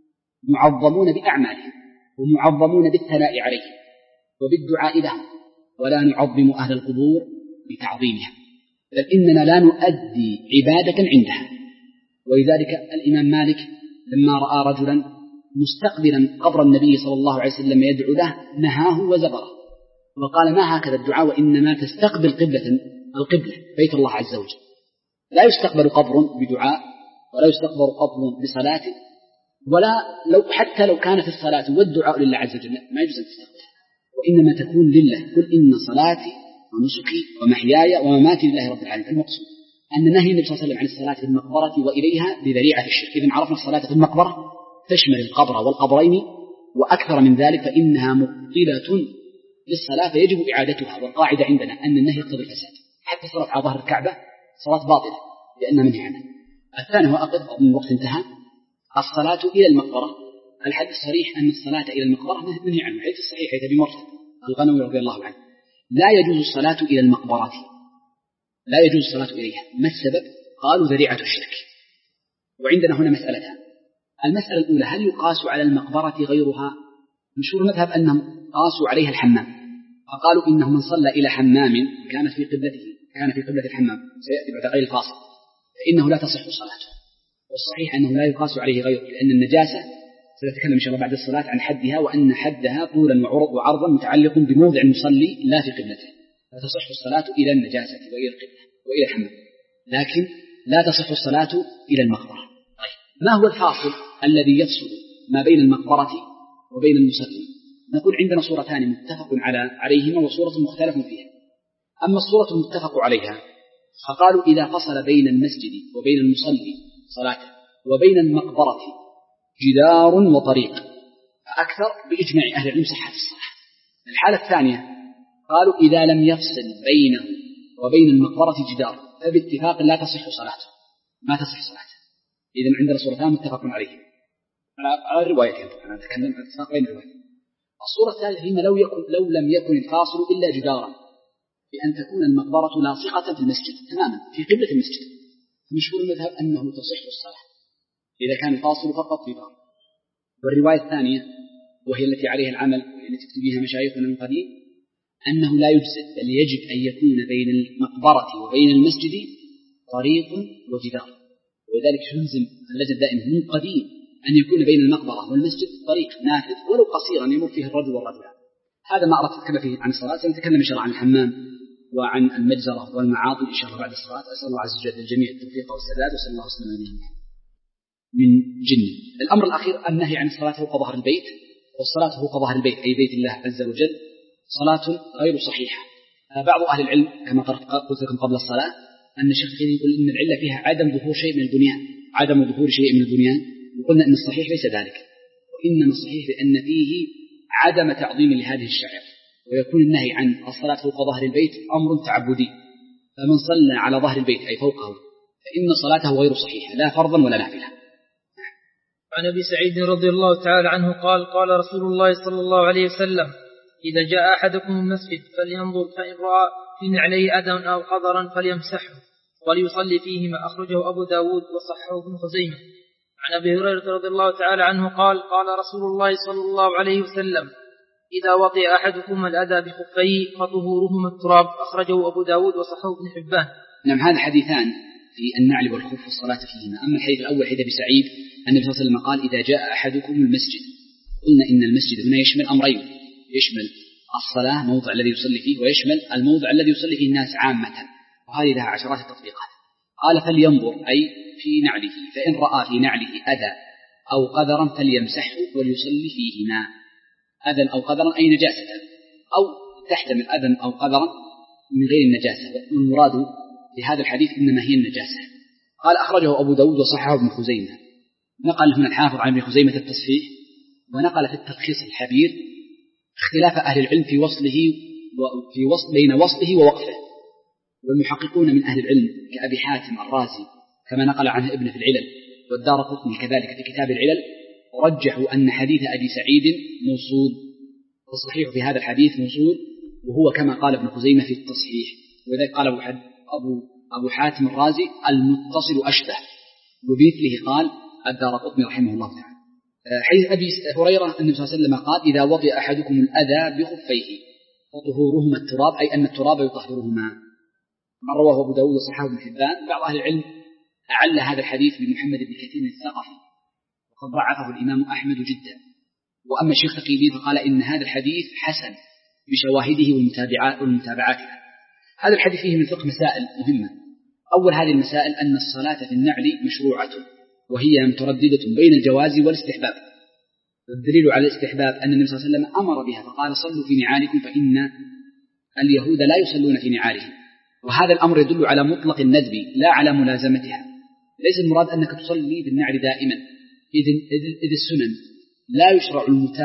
S2: معظمون بأعمالهم ومعظمون بالثناء عليهم وبالدعاء لهم، ولا نعظم أهل القبور بتعظيمها، بل إننا لا نؤدي عبادة عندها. ولذلك الإمام مالك لما رأى رجلا مستقبلا قبر النبي صلى الله عليه وسلم يدعو له نهاه وزبره، وقال ما هكذا الدعاء، وإنما تستقبل القبلة بيت الله عز وجل، لا يستقبل قبر بدعاء ولا يستقبل قبر بصلاة، ولا حتى لو كانت الصلاة والدعاء لله عز وجل ما يجوز أن تستقبلها، وإنما تكون لله. قل إن صلاتي ونسكي ومحياي ومماتي لله رب العالمين. المقصود أن نهي النبي صلى الله عليه وسلم عن الصلاة في المقبرة وإليها لذريعة الشرك. إذن عرفنا الصلاة في المقبرة تشمل القبر والقبرين وأكثر من ذلك، فإنها مبطلة للصلاة فيجب إعادتها. والقاعدة عندنا أن النهي يقتضي الفساد، حتى الصلاة على ظهر الكعبة صلاة باطلة لأنها منهي عنها. الثاني هو أقف من الوقت انتهى، الصلاة إلى المقبرة. الحديث صريح أن الصلاة إلى المقبرة منهي عنه، حديث الصحيح أبي مرثد الغنوي رضي الله عنه. لا يجوز الصلاة إلى المقبرة، لا يجوز الصلاة إليها. ما السبب؟ قالوا ذريعة الشرك. وعندنا هنا مسألتان. المسألة الأولى، هل يقاس على المقبرة غيرها؟ مشهور المذهب أنهم قاسوا عليها الحمام، فقالوا إنه من صلى إلى حمام كان في قبلة الحمام سيأتي بعد غير الفاصل فإنه لا تصح صلاته. والصحيح أنه لا يقاس عليه غيره، لأن النجاسة سنتكلم إن شاء الله بعد الصلاة عن حدها، وأن حدها طولا وعرضا متعلق بموضع المصلي لا في قبلته، فتصح الصلاة إلى النجاسة وإلى القبلة وإلى الحمام، لكن لا تصح الصلاة إلى المقبرة. طيب ما هو الفاصل الذي يفصل ما بين المقبرة وبين المصلي؟ نقول عندنا صورتان متفق عليهما وصورة مختلف فيها. أما الصورة المتفق عليها فقالوا إذا فصل بين المسجد وبين المصلي صلاته وبين المقبرة جدار وطريق فأكثر بإجماع أهل العلم صحة الصلاة. الحالة الثانية قالوا إذا لم يفصل بينه وبين المقبرة جدار فباتفاق لا تصح صلاته، ما تصح صلاته. إذن عندنا صورتان متفق عليهم على الروايتين، أنا أتكلم عن اتفاق بين الروايتين. الصورة الثالثة هي لو لم يكن الفاصل إلا جدارا، بأن تكون المقبرة لاصقة في المسجد تماما في قبلة المسجد، مشهور المذهب أنه تصح الصلاة إذا كان الفاصل فقط جدار. والرواية الثانية وهي التي عليها العمل والتي تكتب بها مشايخنا من قديم أنه لا يجزئ، بل يجب أن يكون بين المقبرة وبين المسجد طريق وجدار. ولذلك يلزم اللجنة دائما من قديم أن يكون بين المقبرة والمسجد طريق نافذ ولو قصيرا يمر فيه الرجل والرجلان. هذا ما أردت أتكلم فيه عن الصلاة، سنتكلم إن شاء الله عن الحمام وعن المجزرة والمعاطي إن شاء الله بعد الصلاة. أسأل الله عز وجل للجميع التوفيق والسداد، وصلى الله وسلم على نبينا من جن. الأمر الأخير النهي عن الصلاة فوق ظهر البيت، والصلاة فوق ظهر البيت أي بيت الله عز وجل صلاة غير صحيحة. بعض أهل العلم كما قلت لكم قبل الصلاة أن الشيخ الخيري يقول إن العلة فيها عدم ظهور شيء من البنيان، عدم ظهور شيء من البنيان، وقلنا أن الصحيح ليس ذلك، وإنما الصحيح لأن فيه عدم تعظيم لهذه الشعائر، ويكون النهي عن الصلاة فوق ظهر البيت أمر تعبدي، فمن صلى على ظهر البيت أي فوقه فإن صلاته غير صحيحة لا فرضا ولا نافلة.
S1: عن أبي سعيد رضي الله تعالى عنه قال قال رسول الله صلى الله عليه وسلم إذا جاء أحدكم المسجد فلينظر فإن رأى في نعليه أذى أو قذرا فليمسحه وليصلي فيهما. أخرجه أبو داود وصححه ابن خزيمة. عن أبي هريرة رضي الله تعالى عنه قال قال رسول الله صلى الله عليه وسلم إذا وطئ أحدكم الأذى بخفيه فطهورهما التراب. أخرجه أبو داود وصححه ابن حبان.
S2: نعم، هذا حديثان في النعل والخف والصلاة فيهما. أما الحديث الأول حديث أبي سعيد أن النبي صلى الله عليه وسلم قال إذا جاء أحدكم المسجد. قلنا إن المسجد هنا يشمل أمرين، يشمل الصلاة موضع الذي يصلي فيه، ويشمل الموضع الذي يصلي فيه الناس عامة، وهذه لها عشرات التطبيقات. قال فلينظر أي في نعله، فإن رأى في نعله أذى أو قذرا فليمسحه وليصلي فيهما. أذى أو قذرا أي نجاسة، أو تحتمل أذى أو قذرا من غير النجاسة، والمراد في هذا الحديث إنما هي النجاسة. قال أخرجه أبو داود وصححه ابن خزيمة. نقل هنا الحافظ عن ابن خزيمة التصحيح، ونقل في التلخيص الحبير اختلاف أهل العلم في وصله بين وصله ووقفه. والمحققون من أهل العلم كأبي حاتم الرازي كما نقل عنه ابن في العلل، والدارقطني كذلك في كتاب العلل، رجحوا أن حديث أبي سعيد موصول، والصحيح في هذا الحديث موصول، وهو كما قال ابن خزيمة في التصحيح. وذلك قال أبو حاتم الرازي المتصل أشبه، وبمثله قال الدارقطني رحمه الله تعالى. حديث أبي هريرة النبي صلى الله عليه وسلم قال إذا وطئ أحدكم الأذى بخفيه فطهورهما التراب، أي أن التراب يطهرهما. من رواه أبو داود وصححه ابن حبان. بعض أهل العلم أعل هذا الحديث بمحمد بن كثير الثقفي، وقد ضعفه الإمام أحمد جدا. وأما الشيخ تقي الدين فقال إن هذا الحديث حسن بشواهده والمتابعات. هذا الحديث فيه من فقه مسائل مهمة. أول هذه المسائل أن الصلاة في النعل مشروعة، وهي مترددة بين الجواز والاستحباب. والدليل على الاستحباب أن النبي صلى الله عليه وسلم أمر بها فقال صلوا في نعالكم فإن اليهود لا يصلون في نعالهم. وهذا الأمر يدل على مطلق الندب لا على ملازمتها. ليس المراد أنك تصلي بالنعل دائما، إذ السنن لا يشرع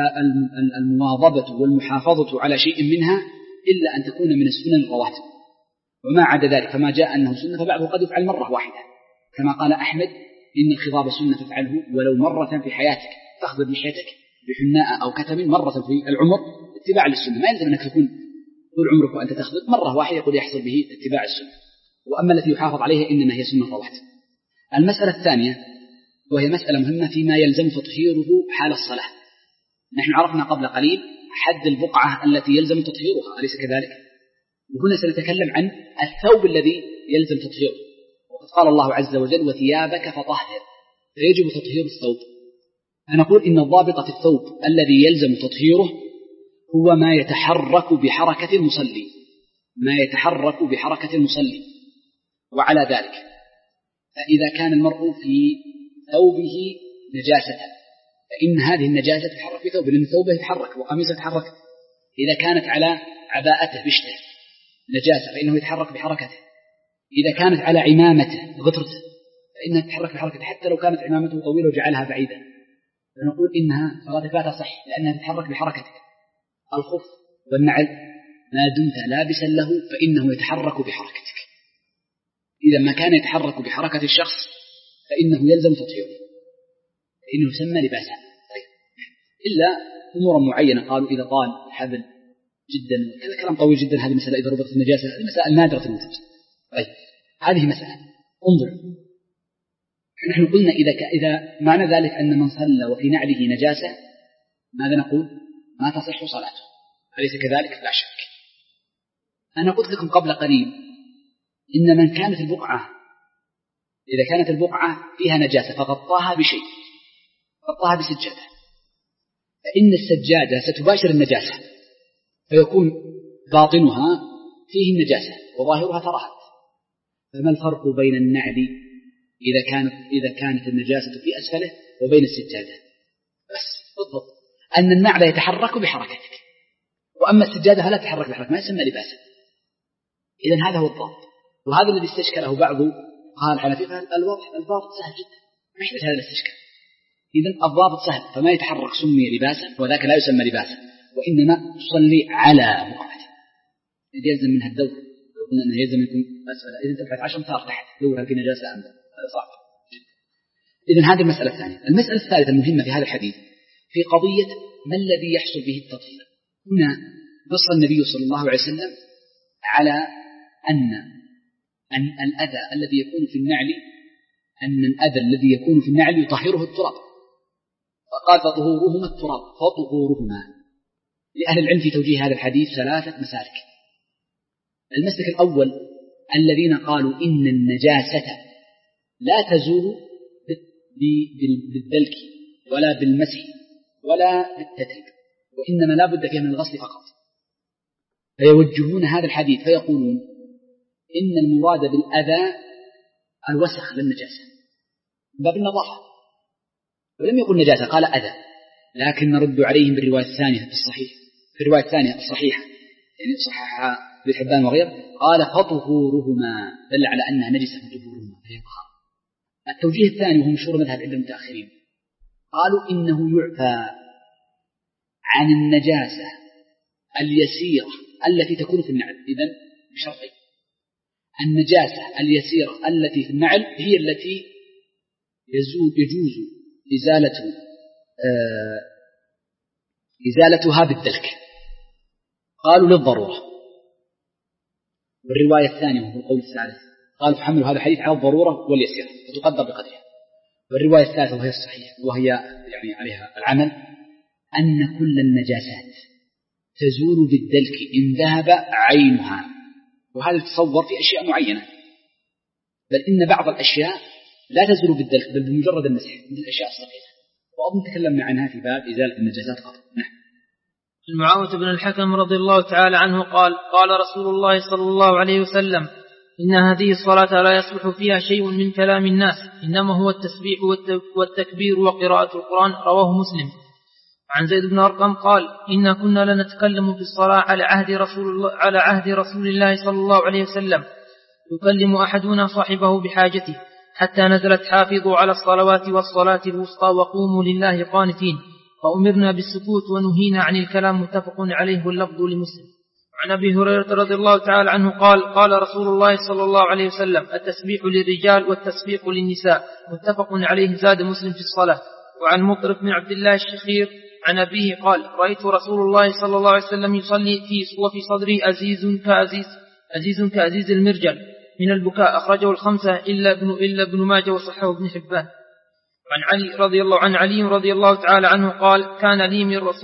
S2: المواظبة والمحافظة على شيء منها إلا أن تكون من السنن الرواتب، وما عدا ذلك فما جاء أنه سنة فبعضه قد يفعل مرة واحدة، كما قال أحمد إن الخضاب سنة فافعله ولو مرة في حياتك، تخضب لحيتك بحناء أو كتم مرة في العمر اتباع للسنة. ما يلزم أنك تكون طول عمرك وأنت تخضب، مرة واحدة يقول يحصل به اتباع السنة. وأما التي يحافظ عليها إنما هي سنة رواتب. المسألة الثانية وهي مسألة مهمة فيما يلزم تطهيره حال الصلاة. نحن عرفنا قبل قليل حد البقعة التي يلزم تطهيرها، أليس كذلك؟ وهنا سنتكلم عن الثوب الذي يلزم تطهيره. وقد قال الله عز وجل وثيابك فطهر، فيجب تطهير الثوب. فنقول إن الضابط في الثوب الذي يلزم تطهيره هو ما يتحرك بحركة المصلي، ما يتحرك بحركة المصلي. وعلى ذلك فإذا كان المرء في ثوبه نجاسة فإن هذه النجاسة تتحرك في ثوبه، لأن ثوبه يتحرك وقميصه يتحرك. إذا كانت على عباءته بشته نجاسة فإنه يتحرك بحركته. إذا كانت على عمامته غطرته فإنها تتحرك بحركته، حتى لو كانت عمامته طويلة وجعلها بعيدة، فنقول إنها صلاتك لا تصح لأنها تتحرك بحركتك. الخف والنعل ما دمت لابسا له فإنه يتحرك بحركتك. إذا ما كان يتحرك بحركة الشخص فإنه يلزم تطهيره، فإنه يسمى لباسا. طيب. إلا أمور معينة قالوا إذا طال حبل جدا، هذا كلام طويل جدا، هذه مسألة إذا ربطت النجاسة، هذه مسائل نادرة الوجود. طيب هذه مسألة. انظر، نحن قلنا إذا معنى ذلك أن من صلى وفي نعله نجاسة ماذا نقول؟ ما تصح صلاته، أليس كذلك؟ لا شك. أنا قلت لكم قبل قليل إن من كانت البقعة إذا كانت البقعة فيها نجاسة فغطاها بشيء، غطاها بسجادة، فإن السجادة ستباشر النجاسة فيكون باطنها فيه النجاسة وظاهرها ترهت. فما الفرق بين النعل إذا كانت النجاسة في أسفله وبين السجادة؟ بس بالضبط أن النعل يتحرك بحركتك، وأما السجادة فلا تتحرك بحركة، ما يسمى لباسا. إذن هذا هو الضابط، وهذا الذي استشكله بعض قال على فكرة الضابط سهل جدا، ما يحتاج هذا الاستشكال. إذن الضابط سهل، فما يتحرك سمي لباسا وذاك لا يسمى لباسا، وإنما تصلي على بقعته. إذا يلزم منها الدور، لو قلنا أنه يلزم يكون أسفل، إذا تبحث 10 أمتار تحت دورها في نجاسة أمدا، هذا صعب جدا. إذن هذه المسألة الثانية. المسألة الثالثة المهمة في هذا الحديث في قضية ما الذي يحصل به التطهير. هنا نص النبي صلى الله عليه وسلم على أن الأذى الذي يكون في النعل يطهره التراب، فقال فطهورهما التراب فطهورهما. لأهل العلم في توجيه هذا الحديث 3 مسالك. المسلك الأول الذين قالوا إن النجاسة لا تزول بالدلك ولا بالمسح ولا بالتتريب، وإنما لا بد فيها من الغسل فقط، فيوجهون هذا الحديث فيقولون إن المراد بالأذى الوسخ للنجاسة من باب النظافة، ولم يقل نجاسة قال أذى. لكن نرد عليهم بالرواية الثانية في الصحيح، في الرواية الثانية الصحيحة يعني صححها ابن حبان وغيره، قال فطهورهما، دل على أنها نجسة فطهورهما فهي طهارة. التوجيه الثاني وهو مشهور مذهب عند المتأخرين، قالوا إنه يعفى عن النجاسة اليسيرة التي تكون في النعل، إذن بشرطين: النجاسة اليسيرة التي في النعل هي التي يجوز إزالتها بالدلك، قالوا للضرورة. والرواية الثانية وهو القول الثالث قالوا فحملوا هذا الحديث على الضرورة واليسيرة فتقدر بقدرها. والرواية الثالثة وهي الصحيح وهي يعني عليها العمل أن كل النجاسات تزول بالدلك إن ذهب عينها، وهذا تصور في أشياء معينة، بل إن بعض الأشياء لا تزول بالدلك بل بمجرد المسح مثل الأشياء الصغيرة، وأظن تكلمنا عنها في باب إزالة النجاسات قبل.
S1: المعاوية بن الحكم رضي الله تعالى عنه قال: قال رسول الله صلى الله عليه وسلم: إن هذه الصلاة لا يصلح فيها شيء من كلام الناس، إنما هو التسبيح والتكبير وقراءة القرآن. رواه مسلم. عن زيد بن أرقم قال: إنا كنا لنتكلم في الصلاة على عهد رسول الله صلى الله عليه وسلم، يكلم أحدنا صاحبه بحاجته، حتى نزلت حافظوا على الصلوات والصلاة الوسطى وقوموا لله قانتين، فأمرنا بالسكوت ونهينا عن الكلام. متفق عليه واللفظ لمسلم. عن أبي هريرة رضي الله تعالى عنه قال: قال رسول الله صلى الله عليه وسلم: التسبيح للرجال والتسبيح للنساء. متفق عليه. زاد مسلم في الصلاة. وعن مطرف بن عبد الله الشخير عن أبيه قال: رأيت رسول الله صلى الله عليه وسلم يصلي وفي صدره أزيز كأزيز المرجل من البكاء. أخرجه الخمسة إلا ابن ماجه وصححه ابن حبان. عن علي رضي الله تعالى عنه قال: كان لي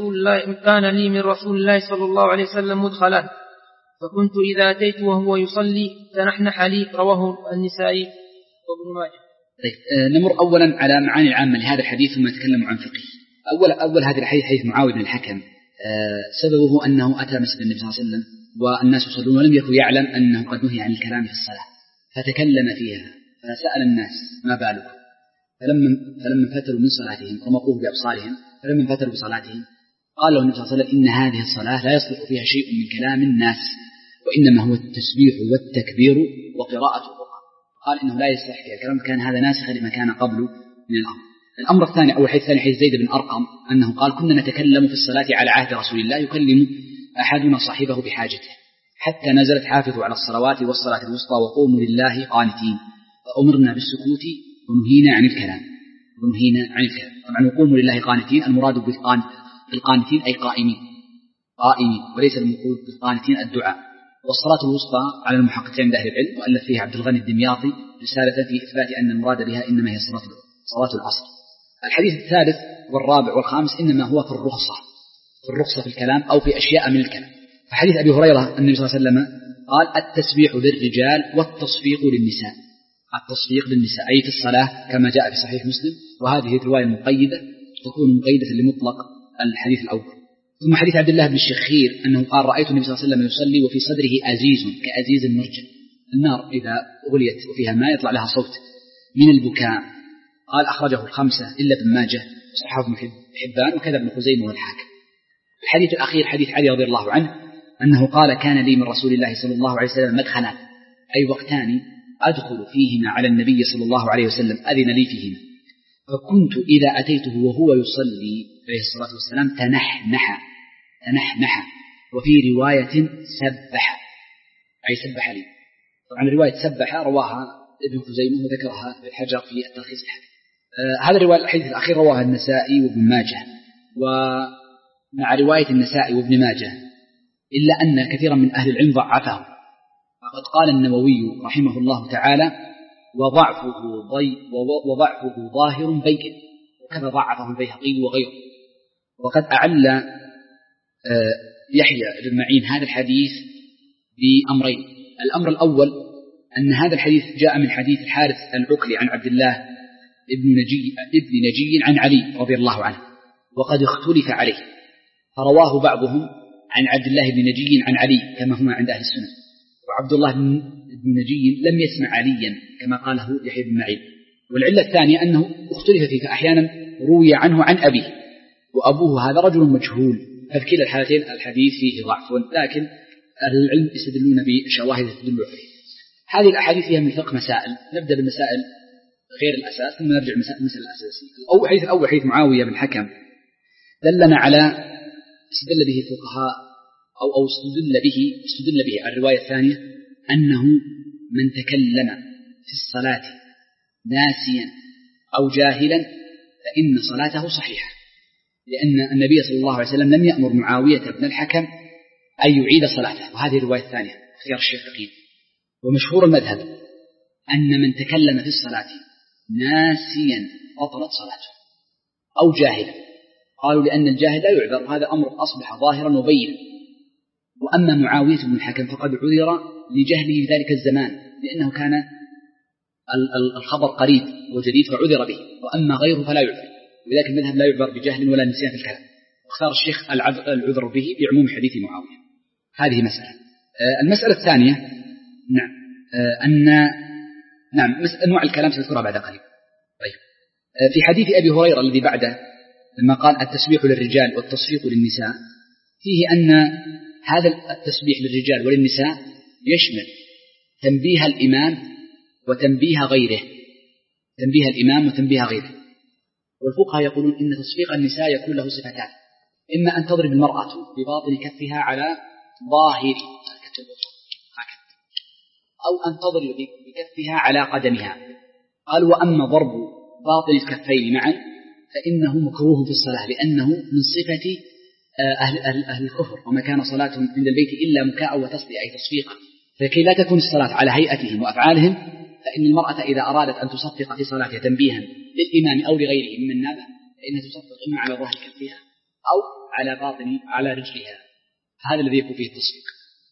S1: من رسول الله صلى الله عليه وسلم مدخلان، فكنت إذا أتيت وهو يصلي تنحنح لي. رواه النسائي وابن ماجه.
S2: نمر أولا على معاني العامة لهذا الحديث ثم نتكلم عن فقه. أول هذا الحديث حديث معاوية بن الحكم، سببه أنه أتى مسجد النبي صلى الله عليه وسلم والناس يصلون ولم يكن يعلم أنه قد نهي عن الكلام في الصلاة، فتكلم فيها فسأل الناس: ما بالكم؟ فلما فتروا من صلاتهم رمقوه بأبصارهم، فلما فتروا بصلاتهم قال له النبي صلى الله عليه وسلم: إن هذه الصلاة لا يصلح فيها شيء من كلام الناس، وإنما هو التسبيح والتكبير وقراءة القرآن. قال إنه لا يصلح فيها الكلام، كان هذا ناسخا لما كان قبله من الأمر. الأمر الثاني أو الحديث الثاني حديث زيد بن أرقم أنه قال: كنا نتكلم في الصلاة على عهد رسول الله، يكلم أحدنا صاحبه بحاجته، حتى نزلت حافظوا على الصلوات والصلاة الوسطى وقوموا لله قانتين، فأمرنا بالسكوت ونهينا عن الكلام. طبعا وقوموا لله قانتين، المراد بالقانتين أي قائمين، وليس المقصود بالقانتين الدعاء. والصلاة الوسطى على المحققين عند أهل العلم، وألف فيها عبد الغني الدمياطي رسالة في إثبات أن المراد بها إنما هي صلاة العصر. الحديث الثالث والرابع والخامس إنما هو في الرخصة في الكلام أو في أشياء من الكلام. فحديث أبي هريرة النبي صلى الله عليه وسلم قال: التسبيح للرجال والتصفيق للنساء. التصفيق للنساء أي في الصلاة كما جاء في صحيح مسلم، وهذه الرواية المقيدة تكون مقيدة لمطلق الحديث الأول. ثم حديث عبد الله بن الشخير أنه قال: رأيت النبي صلى الله عليه وسلم يصلي وفي صدره أزيز كأزيز المرجل، النار إذا غليت وفيها ماء يطلع لها صوت من البكاء. قال: أخرجه الخمسة إلا ابن ماجه وصححه ابن حبان وكذا ابن خزيمة والحاكم. الحديث الأخير حديث علي رضي الله عنه أنه قال: كان لي من رسول الله صلى الله عليه وسلم مدخلان، أي وقتان أدخل فيهما على النبي صلى الله عليه وسلم أذن لي فيهما، فكنت إذا أتيته وهو يصلي عليه الصلاة والسلام تنحنح، وفي رواية سبح أي سبح لي. طبعا رواية سبح رواها ابن خزيمة وذكرها بالحجر في التلخيص الحديث. هذا الرواية الحديث الأخير رواها النسائي وابن ماجه، ومع رواية النسائي وابن ماجه إلا أن كثيرا من أهل العلم ضعفه، فقد قال النووي رحمه الله تعالى: وضعفه ظاهر بين، وكذا ضعفه البيهقي وغيره. وقد أعل يحيى بن معين هذا الحديث بأمرين: الأمر الأول أن هذا الحديث جاء من حديث الحارث العقلي عن عبد الله ابن نجي عن علي رضي الله عنه، وقد اختلف عليه، فرواه بعضهم عن عبد الله بن نجي عن علي كما هما عند أهل السنة، وعبد الله بن نجي لم يسمع عليا كما قاله يحيى بن معين. والعلة الثانية أنه اختلف فيه، فأحيانا روي عنه عن أبيه، وأبوه هذا رجل مجهول، ففي كلا الحالتين الحديث فيه ضعف، لكن أهل العلم يستدلون بشواهد تدل عليه. هذه الأحاديث فيها من الفقه مسائل، نبدأ بالمسائل غير الأساس ثم نرجع المسألة الأساسية. الحديث الأول حديث معاوية بن الحكم دلنا على استدل به الفقهاء أو استدل به على الرواية الثانية أنه من تكلم في الصلاة ناسيا أو جاهلا فإن صلاته صحيحة، لأن النبي صلى الله عليه وسلم لم يأمر معاوية بن الحكم أن يعيد صلاته، وهذه الرواية الثانية اختيار الشيخ فقيه. ومشهور المذهب أن من تكلم في الصلاة ناسيا بطلت صلاته أو جاهلا، قالوا لأن الجاهل لا يعذر، هذا أمر أصبح ظاهرا وبينا. وأما معاوية بن الحكم فقد عذر لجهله في ذلك الزمان، لأنه كان الخبر قريب وجديد فعذر به، وأما غيره فلا يعذر، ولذلك المذهب لا يعذر بجهل ولا نسيان في الكلام، واختار الشيخ العذر به بعموم حديث معاوية. هذه مسألة. المسألة الثانية أنواع الكلام سنذكرها بعد قليل. طيب، في حديث أبي هريرة الذي بعده لما قال التسبيح للرجال والتصفيق للنساء، فيه أن هذا التسبيح للرجال وللنساء يشمل تنبيه الإمام وتنبيه غيره. والفقهاء يقولون إن تصفيق النساء يكون له صفتان: إما أن تضرب المرأة بباطن كفها على ظاهر أو أن تضرب بكفها على قدمها. قال: وأما ضرب باطن الكفين معا فإنه مكروه في الصلاة، لأنه من صفة أهل الكفر، وما كان صلاتهم عند البيت إلا مكاء وتصدية أي تصفيقا. فكي لا تكون الصلاة على هيئتهم وأفعالهم، فإن المرأة إذا أرادت أن تصفق في صلاتها تنبيها للإمام أو لغيره ممن نابه فإنها تصفق إما على ظهر كفها أو على رجلها، هذا الذي يكون فيه التصفيق.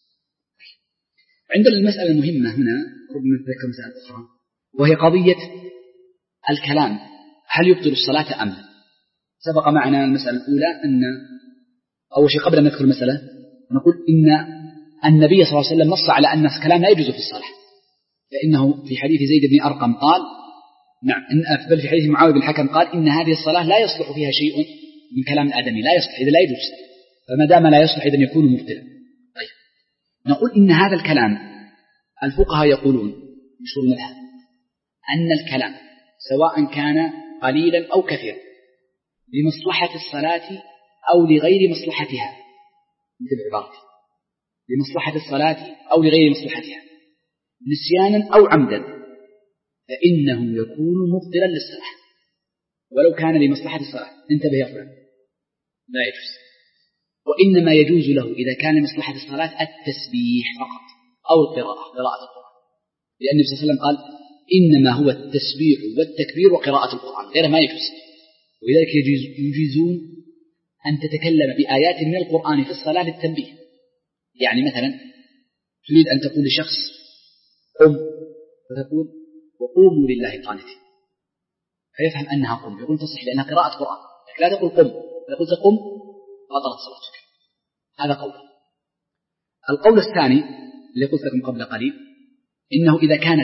S2: عندنا المسألة المهمة هنا، ربما نتذكر مسألة أخرى، وهي قضية الكلام، هل يبطل الصلاة أم لا؟ سبق معنا المسألة الأولى أن أول شيء قبل أن ندخل المسألة نقول إن النبي صلى الله عليه وسلم نص على أن الكلام لا يجوز في الصلاة، لأنه في حديث زيد بن أرقم قال بل في حديث معاوية بن الحكم قال: إن هذه الصلاة لا يصلح فيها شيء من كلام الآدمي، لا يصلح، إذا لا يجوز، فما دام لا يصلح إذن يكون مبطلا. طيب، نقول إن هذا الكلام الفقهاء يقولون مشهور المذهب أن الكلام سواء كان قليلا أو كثيرا لمصلحة الصلاة أو لغير مصلحتها، مثل العبارة لمصلحة الصلاة أو لغير مصلحتها، نسيانا أو عمدا، فإنه يكون مبطلا للصلاة ولو كان لمصلحة الصلاة. انتبه يا فلان، لا يجوز. وإنما يجوز له إذا كان لمصلحة الصلاة التسبيح فقط أو قراءة القرآن، لأن النبي صلى الله عليه وسلم قال: إنما هو التسبيح والتكبير وقراءة القرآن، غير ما يجوز. ولذلك يجيزون أن تتكلم بآيات من القرآن في الصلاة للتنبيه. يعني مثلا تريد أن تقول لشخص قم، فتقول: وقوموا لله قانتين، فيفهم أنها قم، يقول تصح لأنها قراءة قرآن، لا تقول قم، فقلت قم بطلت صلاتك. هذا قول. القول الثاني اللي قلت لكم قبل قليل، إنه إذا كانت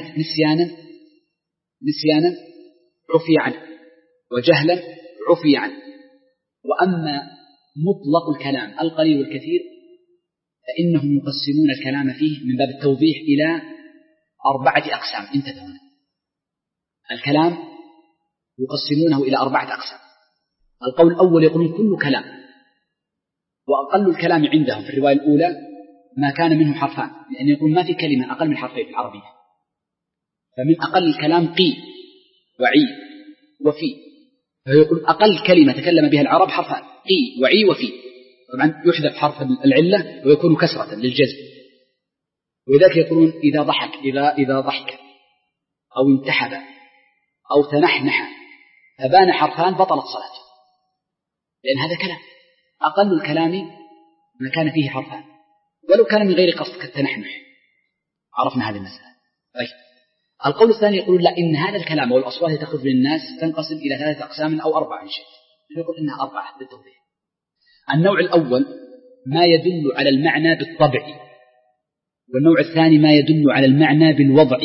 S2: نسيانا عفي عنه، وجهلا عفي عنه. وأما مطلق الكلام القليل والكثير فإنهم يقسمون الكلام فيه من باب التوضيح إلى 4 أقسام. انتبهوا، الكلام يقسمونه إلى 4 أقسام. القول الأول يقولون كل كلام، وأقل الكلام عندهم في الرواية الأولى ما كان منه حرفان، لأن يقول ما في كلمة أقل من حرفين في العربية، فمن أقل الكلام قيل وعي وفي، فيقول أقل كلمة تكلم بها العرب حرفان، قي وعي وفي. طبعا يحذف حرف العلة ويكون كسرة للجزم. ولذلك يقولون إذا ضحك أو انتحب أو تنحنح فبان حرفان بطلت صلاته، لأن هذا كلام، أقل الكلام ما كان فيه حرفان ولو كان من غير قصد كالتنحنح. عرفنا هذه المسألة. طيب القول الثاني يقول لا، إن هذا الكلام والأصوات التي تخرج من الناس تنقسم إلى 3 أقسام أو 4 إن شئت. يقول إنها 4 بالتوضيح. النوع الأول ما يدل على المعنى بالطبع، والنوع الثاني ما يدل على المعنى بالوضع،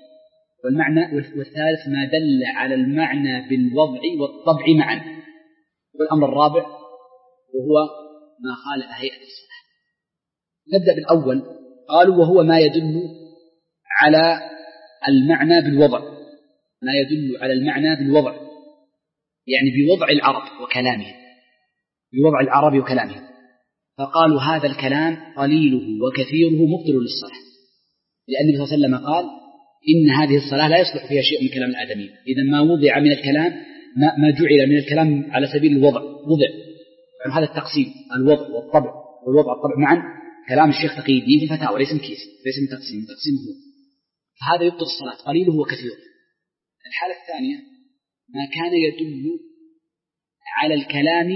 S2: والثالث ما دل على المعنى بالوضع والطبع معا، والأمر الرابع وهو ما خالف هيئة الصلاة. نبدأ بالأول. قالوا وهو ما يدل على المعنى بالوضع، ما يدل على المعنى بالوضع يعني بوضع العرب وكلامهم، بوضع العرب وكلامهم. فقالوا هذا الكلام قليله وكثيره مبطل للصلاة، لأن النبي صلى الله عليه وسلم قال إن هذه الصلاة لا يصلح فيها شيء من كلام الآدمين. إذا ما وضع من الكلام، ما جعل من الكلام على سبيل الوضع وضع. يعني هذا التقسيم، الوضع والطبع، والوضع والطبع معا، كلام الشيخ تقي الدين في الفتاوى، ليس من كيس، ليس من تقسيم هو. فهذا يبطل الصلاة قليله وكثيره. الحالة الثانية ما كان يدل على الكلام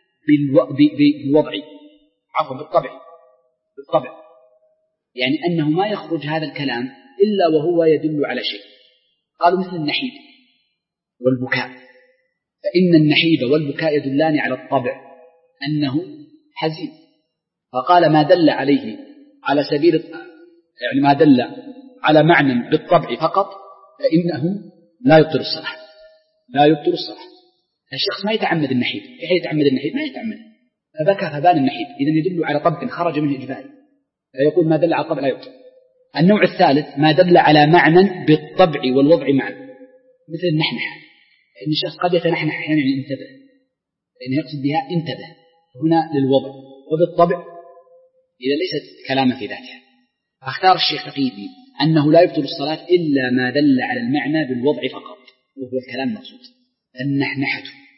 S2: بالوضع، عفوا بالطبع، يعني أنه ما يخرج هذا الكلام إلا وهو يدل على شيء. قالوا مثل النحيب والبكاء، فإن النحيب والبكاء يدلان على الطبع أنه حزين. فقال ما دل عليه على سبيل، يعني ما دل على معنى بالطبع فقط فإنه لا يبطل الصلاة، لا يبطل الصلاة. الشخص ما يتعمد النحيب، كيف يتعمد النحيب؟ ما يتعمد، فبكى فبان النحيب، إذن يدل على طبع خرج منه إجباري، فيقول ما دل على الطبع لا يبطل. النوع الثالث ما دل على معنى بالطبع والوضع معا، مثل النحنح، إن الشخص قد يتنحنح أحيانا يعني انتبه، لأنه يقصد بها انتبه هنا للوضع، وبالطبع إذا ليست كلاما في ذاتها. فاختار الشيخ تقي الدين أنه لا يبطل الصلاة إلا ما دل على المعنى بالوضع فقط، وهو الكلام المقصود. النحنحة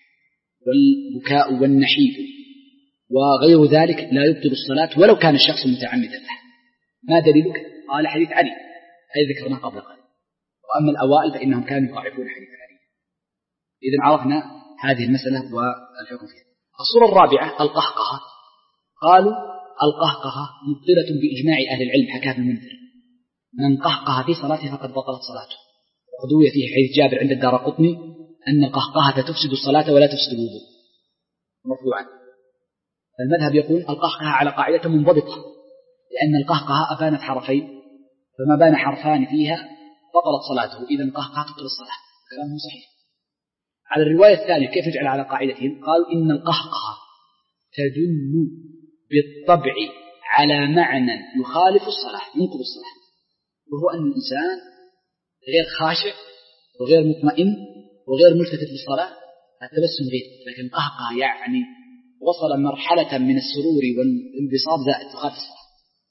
S2: والبكاء والنحيب وغير ذلك لا يبطل الصلاة ولو كان الشخص متعمدا له. ما دليلك؟ قال حديث علي الذي ذكرناه قبل قليل، وأما الأوائل فإنهم كانوا يضاعفون حديث علي. إذن عرفنا هذه المسألة والحكم فيها. الصورة الرابعة القهقهة. قالوا القهقهة مبطلة بإجماع أهل العلم، حكاه ابن المنذر: من قهقه في صلاته فقد بطلت صلاته. وقد روي فيه حديث جابر عند الدارقطني أن القهقهة تفسد الصلاة ولا تفسد الوضوء، مرفوعا. المذهب يقول القهقهة على قاعدة منضبطة، لأن القهقهة أبانت حرفين، فما بان حرفان فيها بطلت صلاته، إذا القهقهة تبطل الصلاة. كلامه صحيح. على الرواية الثانية كيف نجعل على قاعدتهم؟ قال إن القهقهة تدل بالطبع على معنى يخالف الصلاة، ينقض الصلاة، وهو أن الإنسان غير خاشع وغير مطمئن وغير ملتفت للصلاة، التبسم غير، لكن القهقهة يعني وصل مرحلة من السرور والانبساط زائد تخالف الصلاة.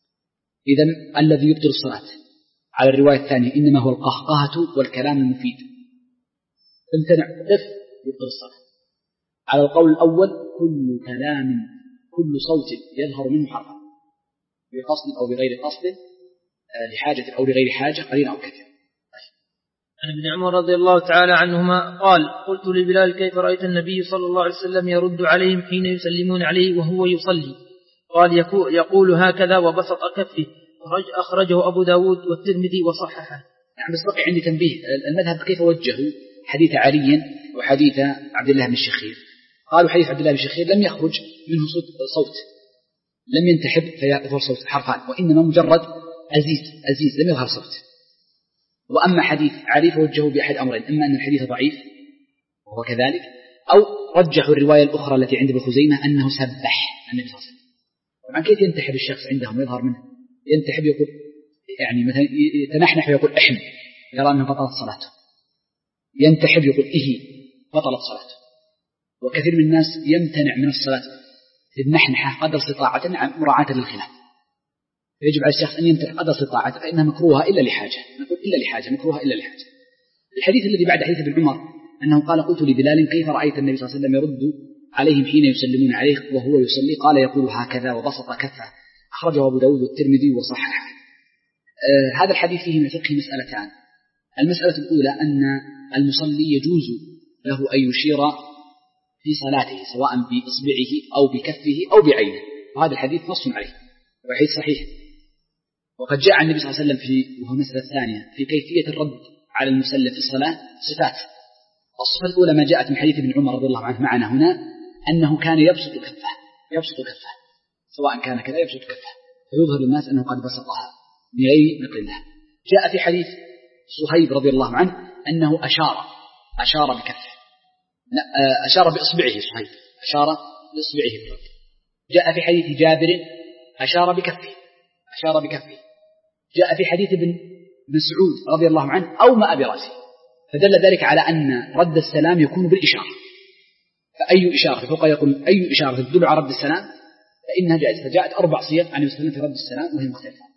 S2: إذن الذي يبطل الصلاة على الرواية الثانية إنما هو القهقهة والكلام المفيد. امتنع قف يبطل الصلاة. على القول الأول كل كلام، كل صوت يظهر منه حرفا بقصد أو بغير قصد، لحاجة أو لغير حاجة، قليلا أو كثيرا.
S1: عن ابن عمر رضي الله تعالى عنهما قال: قلت لبلال كيف رأيت النبي صلى الله عليه وسلم يرد عليهم حين يسلمون عليه وهو يصلي؟ قال: يقول هكذا وبسط كفه. أخرجه أبو داود والترمذي وصححه.
S2: يعني بس بقي عندي تنبيه، المذهب كيف وجهوا حديث علي وحديث عبد الله بن الشخير؟ قالوا حديث عبد الله بن الشخير لم يخرج منه صوت، لم ينتحب فيظهر صوت حرفان، وإنما مجرد أزيز لم يظهر صوت. وأما حديث علي فوجهوا بأحد أمرين: إما أن الحديث ضعيف وهو كذلك، أو رجحوا الرواية الأخرى التي عند ابن خزيمة أنه سبح النبي صلى الله عليه وسلم. طبعا كيف ينتحب الشخص عندهم ويظهر منه؟ ينتحب يقول يعني مثلا يتنحنح ويقول احم، يرى أنه بطلت صلاته. ينتحب يقول بطلت صلاته. وكثير من الناس يمتنع من الصلاة النحنحة قدر استطاعته مراعاة للخلاف، يجب على الشخص أن يمتنع قدر استطاعته، فإنها مكروهة إلا لحاجة، نقول إلا لحاجة، مكروهة إلا لحاجة. الحديث الذي بعد حديث ابن عمر أنه قال قلت لبلال كيف رأيت النبي صلى الله عليه وسلم يرد عليهم حين يسلمون عليه وهو يصلي؟ قال يقول هكذا وبسط كفه. أخرجه أبو داود والترمذي وصححه. هذا الحديث فيه من الفقه مسألتان. المسألة الأولى أن المصلي يجوز له أن يشير في صلاته سواء بإصبعه أو بكفه أو بعينه، وهذا الحديث نص عليه وحديث صحيح. وقد جاء عن النبي صلى الله عليه وسلم وهو المسألة الثانية في كيفية الرد على المسلم في الصلاة صفات. الصفة الأولى ما جاءت من حديث ابن عمر رضي الله عنه معنا هنا أنه كان يبسط كفه سواء كان كذا يبسط كفه فيظهر للناس أنه قد بسطها من غير نقل الله. جاء في حديث صهيب رضي الله عنه أنه أشار بكفه، أشار بإصبعه. صهيب أشار بإصبعه بالرد. جاء في حديث جابر أشار بكفه. جاء في حديث ابن مسعود رضي الله عنه أومأ برأسه، فدل ذلك على أن رد السلام يكون بالإشارة. فأي إشارة الفقهاء يقول أي إشارة تدل على رد السلام فإنها جائزة. فجاءت 4 صيغ عن النبي في رد السلام وهي مختلفة.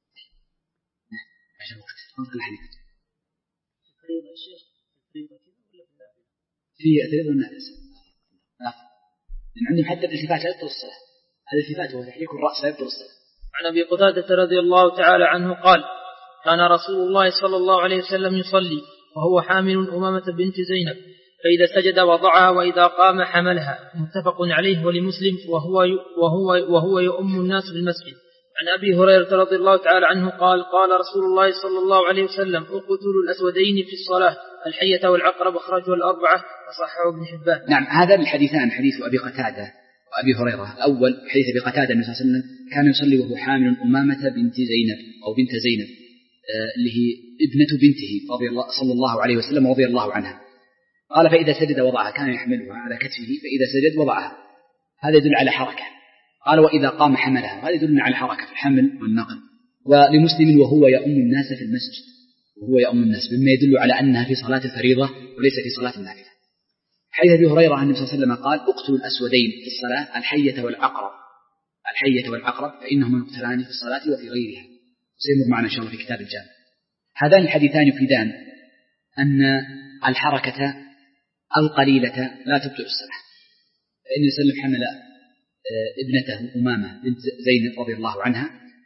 S2: في أثريض الناس عندهم حتى الالتفات لا يبطل الصلاة. هذا الالتفات هو تحريك الرأس لا يبطل الصلاة.
S1: عن أبي قتادة رضي الله تعالى عنه قال كان رسول الله صلى الله عليه وسلم يصلي وهو حامل أمامة بنت زينب، فإذا سجد وضعها وإذا قام حملها، متفق عليه ولمسلم وهو يؤم الناس بالمسجد. عن أبي هريرة رضي الله تعالى عنه قال قال رسول الله صلى الله عليه وسلم اقتلوا الأسودين في الصلاة الحية والعقرب، أخرجه الأربعة وصححه ابن حبان.
S2: نعم، هذا الحديثان حديث أبي قتادة وأبي هريرة. الأول حديث أبي قتادة النبي صلى الله عليه وسلم كان يصلي وهو حامل أمامة بنت زينب أو بنت زينب اللي هي ابنة بنته صلى الله عليه وسلم رضي الله عنها. قال فإذا سجد وضعها، كان يحملها على كتفه فإذا سجد وضعها، هذا يدل على حركة. قال وإذا قام حملها، هذا يدل على حركة في الحمل والنقل. ولمسلم وهو يؤم الناس في المسجد، وهو يؤم الناس، مما يدل على أنها في صلاة الفريضة وليس في صلاة النافلة. حديث أبي هريرة عن النبي صلى الله عليه وسلم قال اقتلوا الأسودين في الصلاة الحية والعقرب فإنهما يقتلان في الصلاة وفي غيرها، سيمر معنا إن شاء الله في كتاب الجامع. هذان الحديثان يفيدان أن الحركة القليلة لا تبطئ الصلاة. فإن وسلم حمل ابنته أمامة بنت زينب رضي الله عنها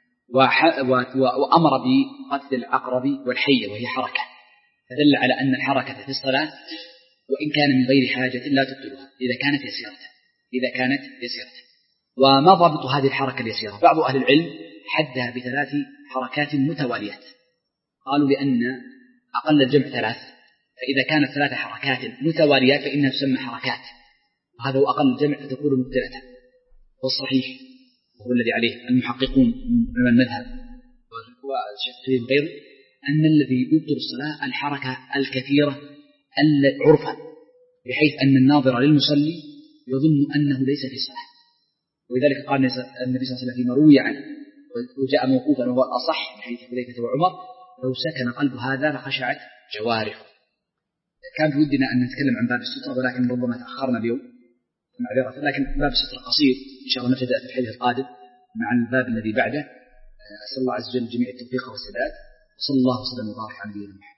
S2: وأمر بقتل العقرب والحية وهي حركة، فدل على أن الحركة في الصلاة وإن كان من غير حاجة لا تبطلها إذا كانت يسيرة. وما ضابط هذه الحركة اليسيرة؟ بعض أهل العلم حدها ب3 حركات متواليات، قالوا لأن أقل الجمع 3، فإذا كانت 3 حركات متواليات فإنها تسمى حركات، وهذا هو أقل الجمع فتكون مبطلة. والصحيح وهو الذي عليه المحققون من المذهب والشافعي وغيره أن الذي يبطل الصلاة الحركة الكثيرة عرفا، بحيث أن الناظر للمصلي يظن أنه ليس في صلاة. ولذلك قال النبي صلى الله عليه وسلم فيما روي عنه وجاء موقوفا وهو الأصح من حديث حذيفة وعمر لو سكن قلب هذا لخشعت جوارحه. كان في ودنا أن نتكلم عن باب السترة ولكن ربما تأخرنا اليوم معذرة، لكن باب السترة قصير إن شاء الله نبتدأ في الحديث القادم مع الباب الذي بعده. أسأل الله عز وجل جميع التوفيق والسداد، وصلى الله وسلم وبارك على نبينا محمد.